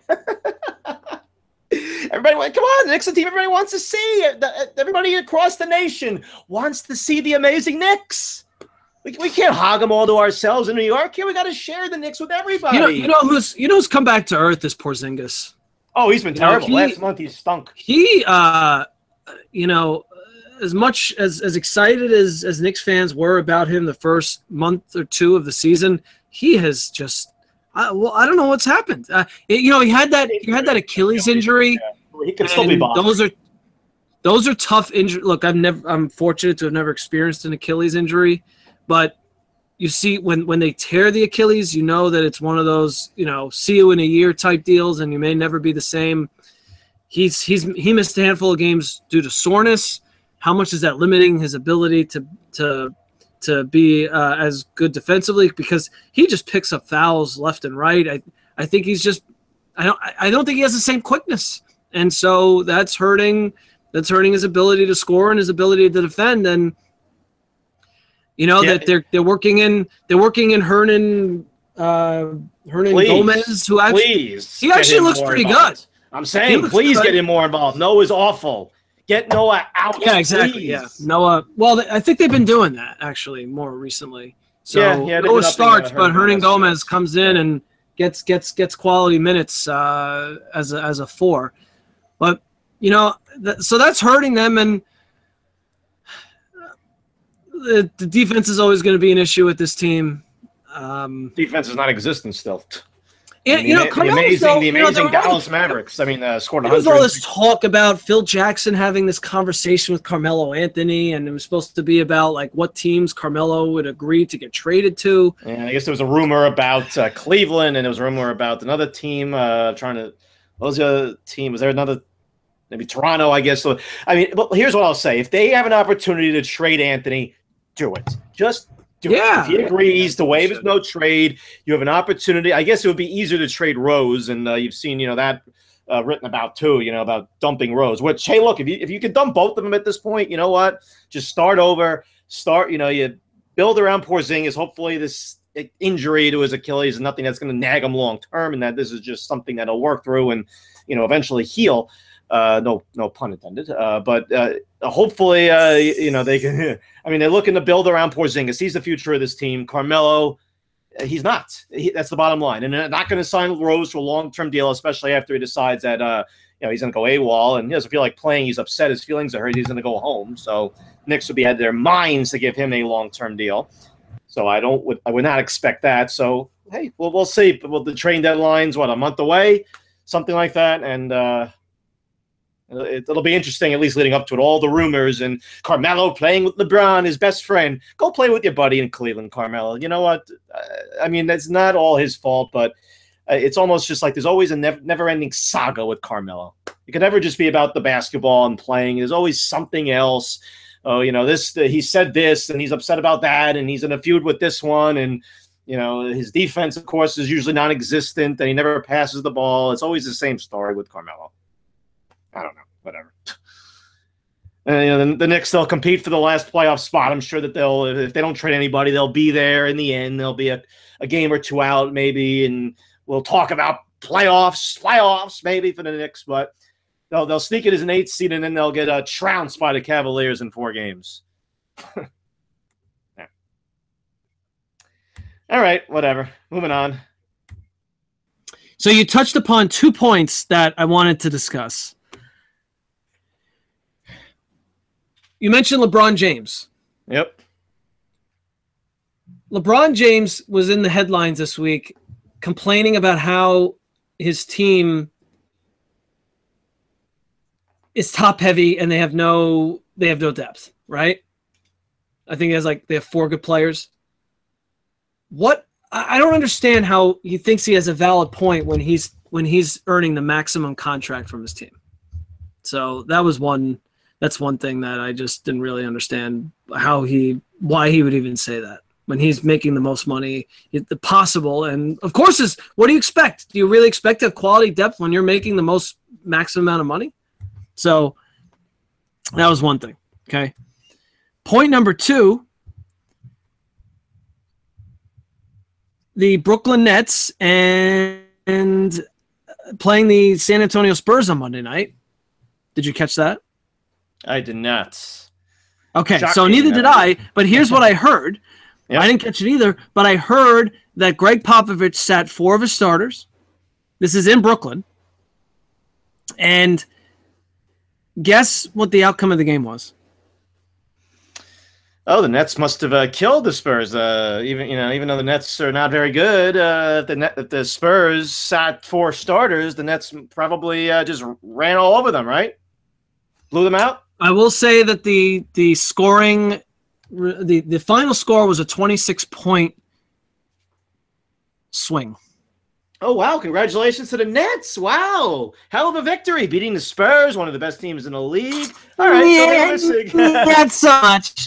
Everybody, come on, the Knicks are the team everybody wants to see. Everybody across the nation wants to see the amazing Knicks. We, we can't hog them all to ourselves in New York. Here, we got to share the Knicks with everybody. You know, you know who's you know who's come back to earth is Porzingis. Oh, he's been You know, terrible. he- Last month he stunk. He, uh, you know, as much as as excited as as Knicks fans were about him the first month or two of the season, he has just. Uh, well, I don't know what's happened. Uh, it- you know, he had that he had that Achilles injury. He can still be and bothered. those are those are tough injuries. Look, I've never I'm fortunate to have never experienced an Achilles injury, but you see when when they tear the Achilles, you know that it's one of those, you know, see you in a year type deals, and you may never be the same. He's he's he missed a handful of games due to soreness. How much is that limiting his ability to to to be uh, as good defensively? Because he just picks up fouls left and right. I I think he's just I don't I don't think he has the same quickness. And so that's hurting. That's hurting his ability to score and his ability to defend. And you know Yeah. that they're they're working in they're working in Hernan uh, Hernan Please. Gomez, who actually Please. he get actually him looks more pretty involved. good. I'm He saying, looks please good. get him more involved. Noah's awful. Get Noah out. Yeah, exactly. please. Yeah, Noah. Well, I think they've been doing that actually more recently. So Yeah, yeah, they've been Noah upping, uh, starts, but Hernan Hernan Gomez. Gomez comes in and gets gets gets quality minutes uh, as a, as a four. But you know, th- so that's hurting them, and the, the defense is always going to be an issue with this team. Um, Defense is not existent still. and, I mean, you know, the, the Carmelo's amazing, though, the you know, amazing there was- Dallas Mavericks. I mean, uh, scored There was one all hundred. this talk about Phil Jackson having this conversation with Carmelo Anthony, and it was supposed to be about like what teams Carmelo would agree to get traded to. And I guess there was a rumor about uh, Cleveland, and there was a rumor about another team uh, trying to. What was the other team? Was there another? Maybe Toronto, I guess. So, I mean, but here's what I'll say: if they have an opportunity to trade Anthony, do it. Just do Yeah. it. If he agrees to waive his no trade, you have an opportunity. I guess it would be easier to trade Rose, and uh, you've seen, you know, that uh, written about too. You know, about dumping Rose. Which, hey, look, if you if you could dump both of them at this point, you know what? Just start over. Start. You know, you build around Porzingis. Hopefully this injury to his Achilles is nothing that's going to nag him long term, and that this is just something that he'll work through and, you know, eventually heal. Uh, no, no pun intended. Uh, but uh, hopefully, uh, you know, they can. I mean, they're looking to build around Porzingis. He's the future of this team. Carmelo, he's not. He, that's the bottom line. And they're not going to sign Rose to a long-term deal, especially after he decides that uh, you know, he's going to go AWOL and he doesn't feel like playing. He's upset. His feelings are hurt. He's going to go home. So Knicks would be at their minds to give him a long-term deal. So I don't. Would, I would not expect that. So hey, well, we'll see. But well, the trade deadline's what, a month away, something like that, and. Uh, It'll be interesting, at least leading up to it. All the rumors and Carmelo playing with LeBron, his best friend. Go play with your buddy in Cleveland, Carmelo. You know what? I mean, that's not all his fault, but it's almost just like there's always a never-ending saga with Carmelo. It can never just be about the basketball and playing. There's always something else. Oh, you know, this he said this, and he's upset about that, and he's in a feud with this one, and you know, his defense, of course, is usually non-existent, and he never passes the ball. It's always the same story with Carmelo. I don't know, whatever. And, you know, the, the Knicks, they'll compete for the last playoff spot. I'm sure that they'll, if they don't trade anybody, they'll be there in the end. There'll be a, a game or two out maybe, and we'll talk about playoffs, playoffs maybe for the Knicks, but they'll they'll sneak it as an eighth seed, and then they'll get uh, trounced by the Cavaliers in four games. Yeah. All right, whatever. Moving on. So you touched upon two points that I wanted to discuss. You mentioned LeBron James. Yep. LeBron James was in the headlines this week complaining about how his team is top heavy and they have no they have no depth, right? I think he has like they have four good players. What I don't understand how he thinks he has a valid point when he's when he's earning the maximum contract from his team. So that was one That's one thing that I just didn't really understand how he, why he would even say that when he's making the most money possible. And of course, is what do you expect? Do you really expect to have quality depth when you're making the most maximum amount of money? So that was one thing. Okay. Point number two, the Brooklyn Nets and, and playing the San Antonio Spurs on Monday night. Did you catch that? I did not. Okay, Shocking. so neither did I, but here's what I heard. Yep. I didn't catch it either, but I heard that Greg Popovich sat four of his starters. This is in Brooklyn. And guess what the outcome of the game was? Oh, the Nets must have uh, killed the Spurs. Uh, even you know, even though the Nets are not very good, uh, if the Net, if the Spurs sat four starters, the Nets probably uh, just ran all over them, right? Blew them out. I will say that the the scoring, the the final score was a twenty-six point swing. Oh wow! Congratulations to the Nets! Wow, hell of a victory, beating the Spurs, one of the best teams in the league. All right, yeah, so not so much.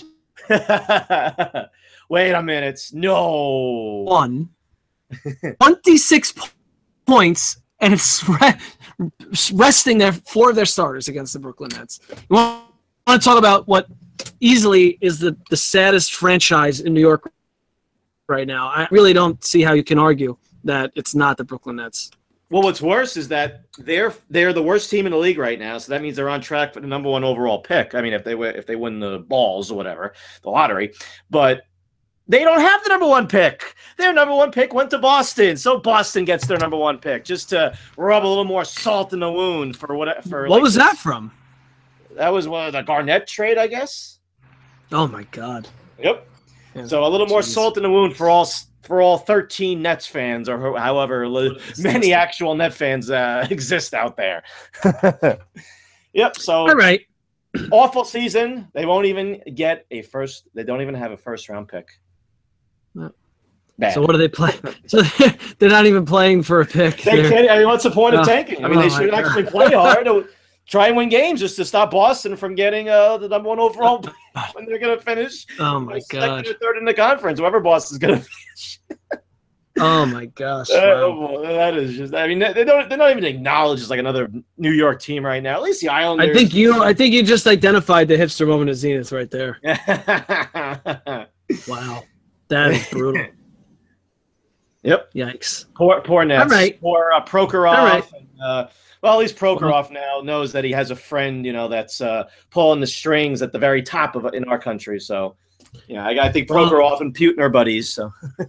Wait a minute. No. One. twenty-six points, and it's re- resting their four of their starters against the Brooklyn Nets. You want, want to talk about what easily is the, the saddest franchise in New York right now. I really don't see how you can argue that it's not the Brooklyn Nets. Well, what's worse is that they're they're the worst team in the league right now, so that means they're on track for the number one overall pick. I mean, if they if they win the balls or whatever, the lottery, but they don't have the number one pick. Their number one pick went to Boston, so Boston gets their number one pick just to rub a little more salt in the wound for what. For what like, was that from? That was one of the Garnett trade, I guess. Oh my God. Yep. Yeah, so a little more geez. salt in the wound for all. For all thirteen Nets fans, or however many actual Net fans uh, exist out there. Yep. So, all right. Awful season. They won't even get a first. They don't even have a first round pick. No. So what do they play? So they're not even playing for a pick. They can't, I mean, what's the point oh. of tanking? I mean, oh they should God. actually play hard. To try and win games just to stop Boston from getting uh, the number one overall when they're going to finish. Oh my God! Second or third in the conference, whoever Boston's going to finish. Oh my gosh! Wow. Uh, that is just. I mean, they don't. They're not even acknowledged as like another New York team right now. At least the Islanders. I think you. I think you just identified the hipster moment of Zenith right there. Wow, that is brutal. Yep. Yikes. Poor, poor Nets. All right. Poor uh, Prokhorov. All right. And, uh, well, at least Prokhorov now knows that he has a friend, you know, that's uh, pulling the strings at the very top of it in our country. So, yeah, I, I think Prokhorov well, and Putin are buddies. So,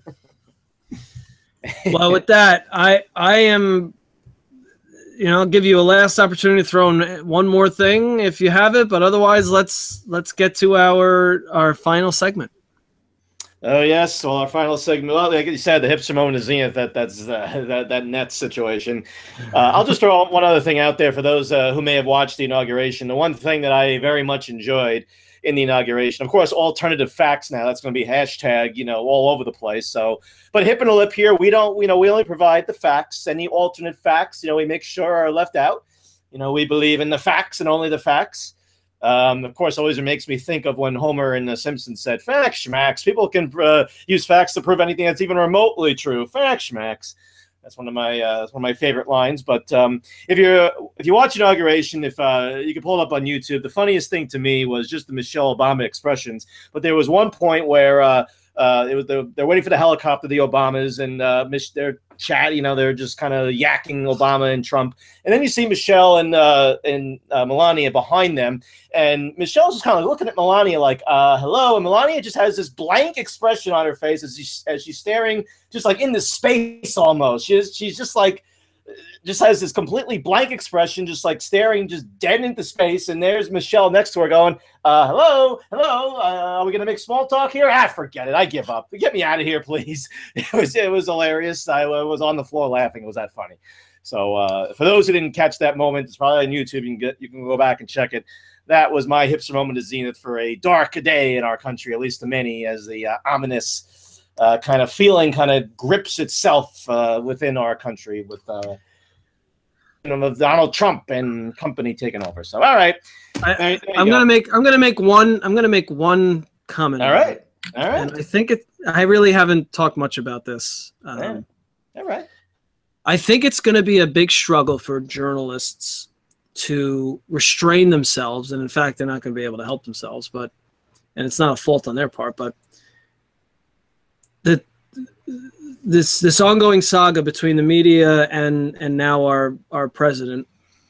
well, with that, I I am, you know, I'll give you a last opportunity to throw in one more thing if you have it, but otherwise, let's let's get to our our final segment. Oh yes, well, our final segment. Well, like you said, the hipster moment of Zenith. That that's uh, that that Nets situation. Uh, I'll just throw one other thing out there for those uh, who may have watched the inauguration. The one thing that I very much enjoyed in the inauguration, of course, alternative facts. Now that's going to be hashtag, you know, all over the place. So, but hip and a lip here, we don't, you know, we only provide the facts. Any alternate facts, you know, we make sure are left out. You know, we believe in the facts and only the facts. Um, of course, always it makes me think of when Homer in The Simpsons said, "Facts, schmacks." People can uh, use facts to prove anything that's even remotely true. Facts, schmacks. That's one of my uh, that's one of my favorite lines. But um, if you if you watch inauguration, if uh, you can pull it up on YouTube, the funniest thing to me was just the Michelle Obama expressions. But there was one point where uh, uh, it was the, they're waiting for the helicopter, the Obamas, and uh, they're chat. You know, they're just kind of yakking Obama and Trump, and then you see Michelle and uh, and uh, Melania behind them, and Michelle's just kind of looking at Melania like, uh, "Hello," and Melania just has this blank expression on her face as she, as she's staring, just like into space almost. She's she's just like. Just has this completely blank expression, just like staring, just dead into space. And there's Michelle next to her going, uh, hello, hello, uh, are we going to make small talk here? Ah, forget it. I give up. Get me out of here, please. It was it was hilarious. I was on the floor laughing. It was that funny. So uh, for those who didn't catch that moment, it's probably on YouTube. You can get you can go back and check it. That was my hipster moment of Zenith for a dark day in our country, at least to many, as the uh, ominous Uh, kind of feeling kind of grips itself uh, within our country with uh, you know, of Donald Trump and company taking over. So, all right, I, there, there I'm go. gonna make I'm gonna make one I'm gonna make one comment. All right, all right. And I think it. I really haven't talked much about this. Um, yeah. All right. I think it's going to be a big struggle for journalists to restrain themselves, and in fact, they're not going to be able to help themselves. But, and it's not a fault on their part, but. The, this this ongoing saga between the media and and now our our president,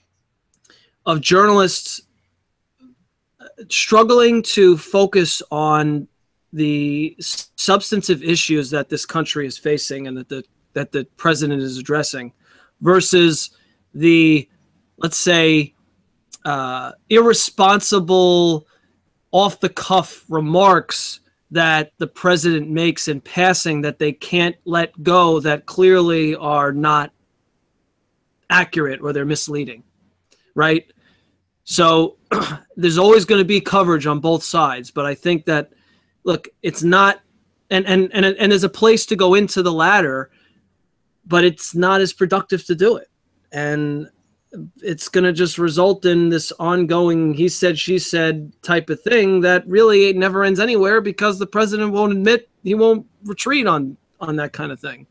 of journalists struggling to focus on the substantive issues that this country is facing and that the that the president is addressing, versus the, let's say, uh, irresponsible, off the cuff remarks that the president makes in passing that they can't let go, that clearly are not accurate or they're misleading, right? So there's always going to be coverage on both sides, but I think that, look, it's not, and, and, and, and there's a place to go into the latter, but it's not as productive to do it. And it's going to just result in this ongoing he said, she said type of thing that really never ends anywhere, because the president won't admit, he won't retreat on, on that kind of thing.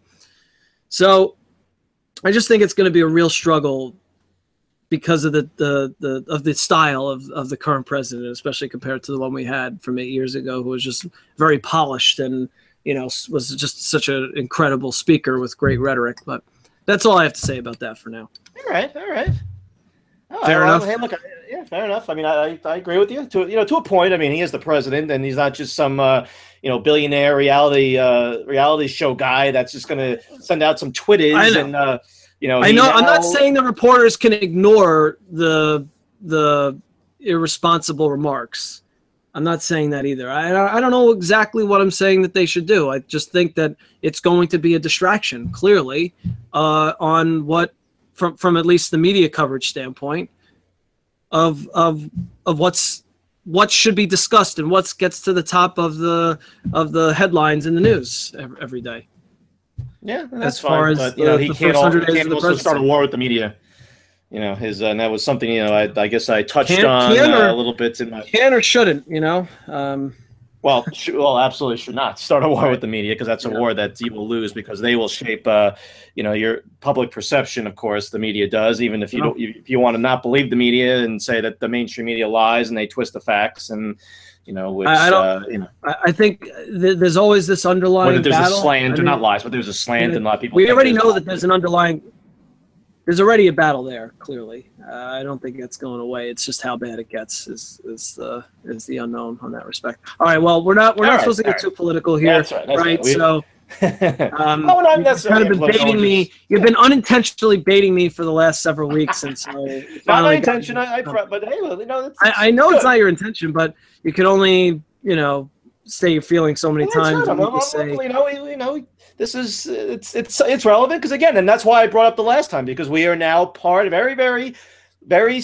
So I just think it's going to be a real struggle because of the, the, the of the style of, of the current president, especially compared to the one we had from eight years ago, who was just very polished and, you know, was just such an incredible speaker with great rhetoric. But that's all I have to say about that for now. All right, all right. Oh, fair well, enough. Hey, look, yeah, fair enough. I mean, I, I agree with you to you know to a point. I mean, he is the president, and he's not just some uh, you know billionaire reality uh, reality show guy that's just going to send out some twitters and uh, you know. I know. Now... I'm not saying the reporters can ignore the the irresponsible remarks. I'm not saying that either. I I don't know exactly what I'm saying that they should do. I just think that it's going to be a distraction, clearly, uh, on what. From from at least the media coverage standpoint of of of what's what should be discussed and what gets to the top of the of the headlines in the news every, every day. Yeah, that's as far fine, as but, the, you know, he the can't, first hundred all, days can't of the also presidency. start a war with the media. You know, his uh, and that was something you know I, I guess I touched can, on can or, uh, a little bit in my can or shouldn't. You know, um, Well, sh- well, absolutely should not start a war Right. with the media, because that's a Yeah. war that you will lose, because they will shape, uh, you know, your public perception. Of course, the media does. Even if you Yeah. don't, if you want to not believe the media and say that the mainstream media lies and they twist the facts, and you know, which I, I don't. uh, you know, I, I think th- there's always this underlying whether there's battle. a slant I or mean, not lies, but there's a slant, yeah, and a lot of people. we think already there's know not. that there's an underlying. There's already a battle there. Clearly, uh, I don't think it's going away. It's just how bad it gets is is the is the unknown on that respect. All right. Well, we're not we're All not right, supposed to get all too political here, That's right. That's right? right. We- So. Um, oh, not you've necessarily kind of been political, baiting me. just- You've been unintentionally baiting me for the last several weeks, and so Not my finally got- intention. I, I pro- but hey, well, you know, it's, I, I know good. it's not your intention, but you can only, you know, say your feelings so many Well, that's times. right. And I'm- you I'm- just say, you know, you know, this is it's it's it's relevant because again, and that's why I brought up the last time, because we are now part, very, very, very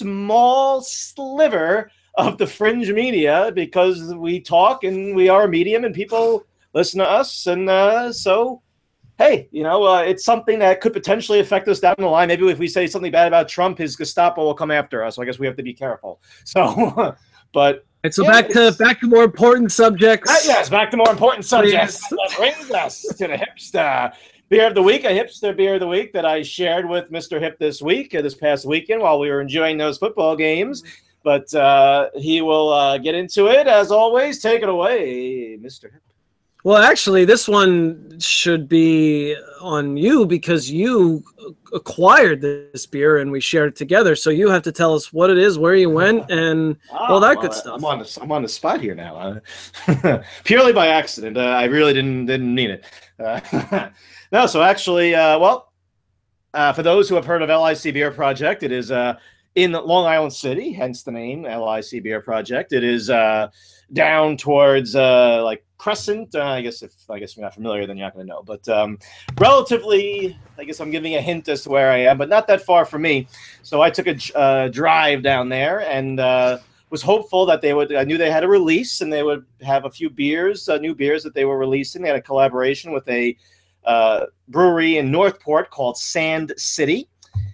small sliver of the fringe media, because we talk and we are a medium and people listen to us, and uh, so. Hey, you know, uh, it's something that could potentially affect us down the line. Maybe if we say something bad about Trump, his Gestapo will come after us. So I guess we have to be careful. So, but and so yeah, back to it's- back to more important subjects. Uh, yes, back to more important subjects. Please. That brings us to the hipster beer of the week, a hipster beer of the week that I shared with Mister Hip this week, uh, this past weekend while we were enjoying those football games. But uh, he will uh, get into it as always. Take it away, Mister Hip. Well, actually, this one should be on you because you acquired this beer and we shared it together. So you have to tell us what it is, where you went, and all that good stuff. I'm on the, I'm on the spot here now, uh, purely by accident. Uh, I really didn't didn't mean it. Uh, no, so actually, uh, well, uh, for those who have heard of L I C Beer Project, it is uh, in Long Island City, hence the name L I C Beer Project. It is uh, down towards uh, like Crescent. Uh, I guess if I guess you're not familiar, then you're not going to know. But um, relatively, I guess I'm giving a hint as to where I am, but not that far from me. So I took a uh, drive down there and uh, was hopeful that they would. I knew they had a release and they would have a few beers, uh, new beers that they were releasing. They had a collaboration with a uh, brewery in Northport called Sand City.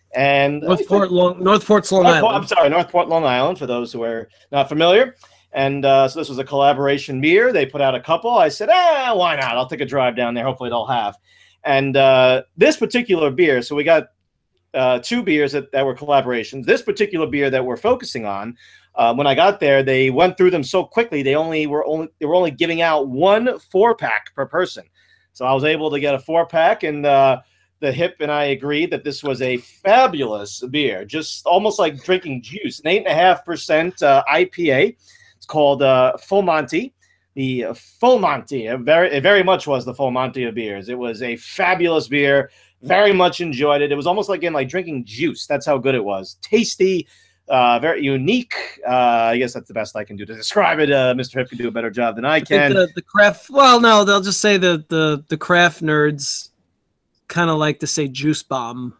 And Northport, Long, Northport's Long Northport, Island. I'm sorry, Northport, Long Island, for those who are not familiar. And uh, so this was a collaboration beer. They put out a couple. I said, eh, why not? I'll take a drive down there. Hopefully they'll have. And uh, this particular beer, so we got uh, two beers that, that were collaborations. This particular beer that we're focusing on, uh, when I got there, they went through them so quickly. They only were only they were only giving out one four pack per person. So I was able to get a four pack, and uh, the Hip and I agreed that this was a fabulous beer, just almost like drinking juice. An eight and a half percent I P A. It's called uh, Full Monty. The uh, Full Monty, it very, it very much was the Full Monty of beers. It was a fabulous beer. Very much enjoyed it. It was almost like in like drinking juice. That's how good it was. Tasty, uh, very unique. Uh, I guess that's the best I can do to describe it. Uh, Mister Hip can do a better job than I I can. think the, the craft. Well, no, they'll just say the the the craft nerds kind of like to say juice bomb.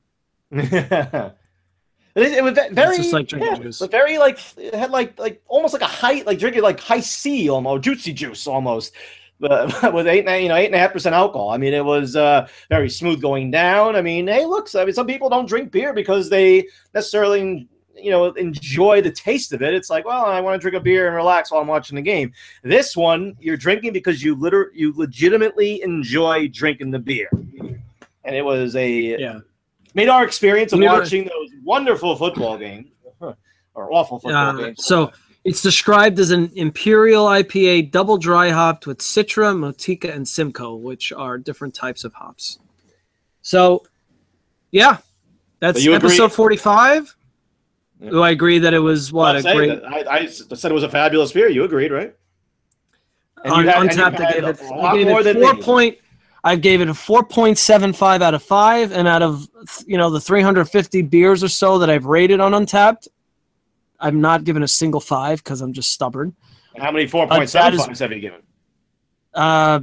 It, it was ve- very, just like drinking yeah, juice. but very like it had like like almost like a high like drinking like high C almost juicy juice almost, but with eight you know eight and a half percent alcohol. I mean, it was uh, very smooth going down. I mean, hey, look, I mean, some people don't drink beer because they necessarily you know enjoy the taste of it. It's like, well, I want to drink a beer and relax while I'm watching the game. This one, you're drinking because you liter you legitimately enjoy drinking the beer, and it was a Yeah. made our experience of You know- watching those wonderful football games or awful football Uh, games. so it's described as an imperial I P A, double dry hopped with Citra, Motica, and Simcoe, which are different types of hops. So, yeah, that's So you agree- episode forty-five. Yeah. Do I agree that it was what I'm a saying great that I, I said it was a fabulous beer. You agreed, right? And on you had- and you Untapped? I had gave a it, I lot gave more it than four me. point. I gave it a four point seven five out of five, and out of you know the three hundred fifty beers or so that I've rated on Untapped, I'm not giving a single five because I'm just stubborn. And how many four point seven fives have you given? Uh,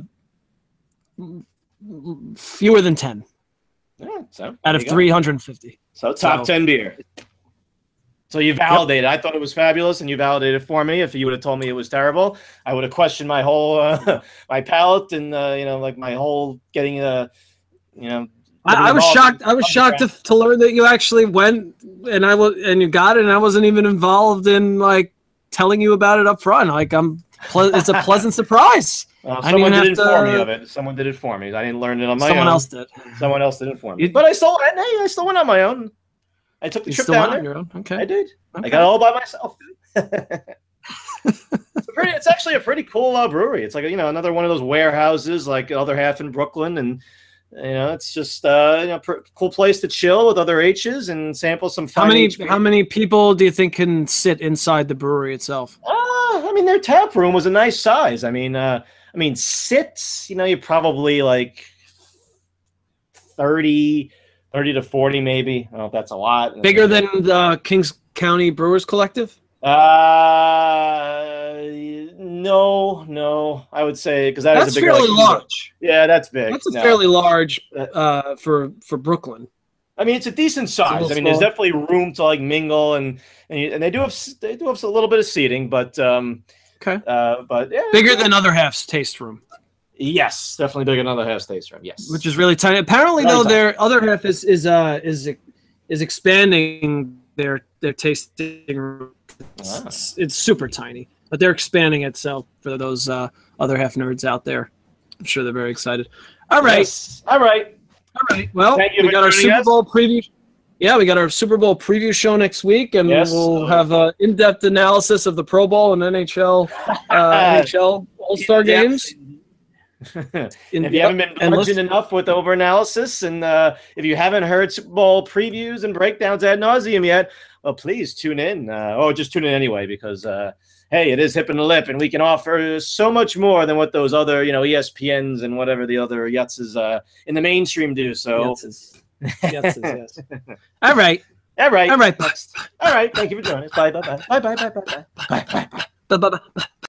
fewer than ten Yeah, so out there of you go. three hundred fifty. So top So- ten beer. So you validated. I thought it was fabulous, and you validated for me. If you would have told me it was terrible, I would have questioned my whole uh, my palate and uh, you know like my whole getting uh, you know. I, I was involved shocked. in I was shocked to, underground. to learn that you actually went and I was and you got it, and I wasn't even involved in like telling you about it up front. Like I'm, ple- it's a pleasant surprise. Well, I someone didn't did have inform to- me of it. Someone did inform me. I didn't learn it on my Someone own. else did. Someone else did inform me. You- But I still, hey, I still went on my own. I took the You trip still down went on there. your own? Okay. I did. Okay. I got it all by myself. it's, a pretty, it's actually a pretty cool uh, brewery. It's like, you know, another one of those warehouses, like the other half in Brooklyn. And, you know, it's just uh, you know, pr- cool place to chill with other H's and sample some fun How many H B. how many people do you think can sit inside the brewery itself? Uh, I mean, their tap room was a nice size. I mean, uh, I mean, sits, you know, you probably like thirty, thirty to forty, maybe. I don't know if that's a lot. Bigger than the Kings County Brewers Collective? Uh, no, no. I would say because that That's is a big, fairly like, large. Yeah, that's big. That's a No. fairly large uh, for for Brooklyn. I mean, it's a decent size. little I mean, there's small. definitely room to like mingle and and, you, and they do have s- they do have a little bit of seating, but um, Okay. uh, but yeah, Bigger than other half's taste room, yes, definitely bigger than other half states room. Yes, which is really tiny. Apparently, Very though, tiny. their other half is is uh is is expanding their their tasting room. Ah. It's, it's super tiny, but they're expanding it. So for those uh, other half nerds out there, I'm sure they're very excited. All right. Yes. All right. All right. Well, Thank you we for got our joining Super us. Bowl preview. Yeah, we got our Super Bowl preview show next week, and Yes. we'll have an in-depth analysis of the Pro Bowl and N H L uh, N H L All-Star Yeah. games. In- if you haven't been and bludgeoned listen- enough with over analysis, and uh, if you haven't heard Super Bowl previews and breakdowns ad nauseum yet, well, please tune in. Uh, or just tune in anyway, because uh, hey, it is hip and lip, and we can offer so much more than what those other, you know, E S P Ns and whatever the other Yutzes uh, in the mainstream do. So, Yeses. Yeses, yes. All right. all right, All right. all right. Thank you for joining us. Bye, bye, bye, bye, bye, bye, bye, bye, bye, bye, bye. Bye-bye.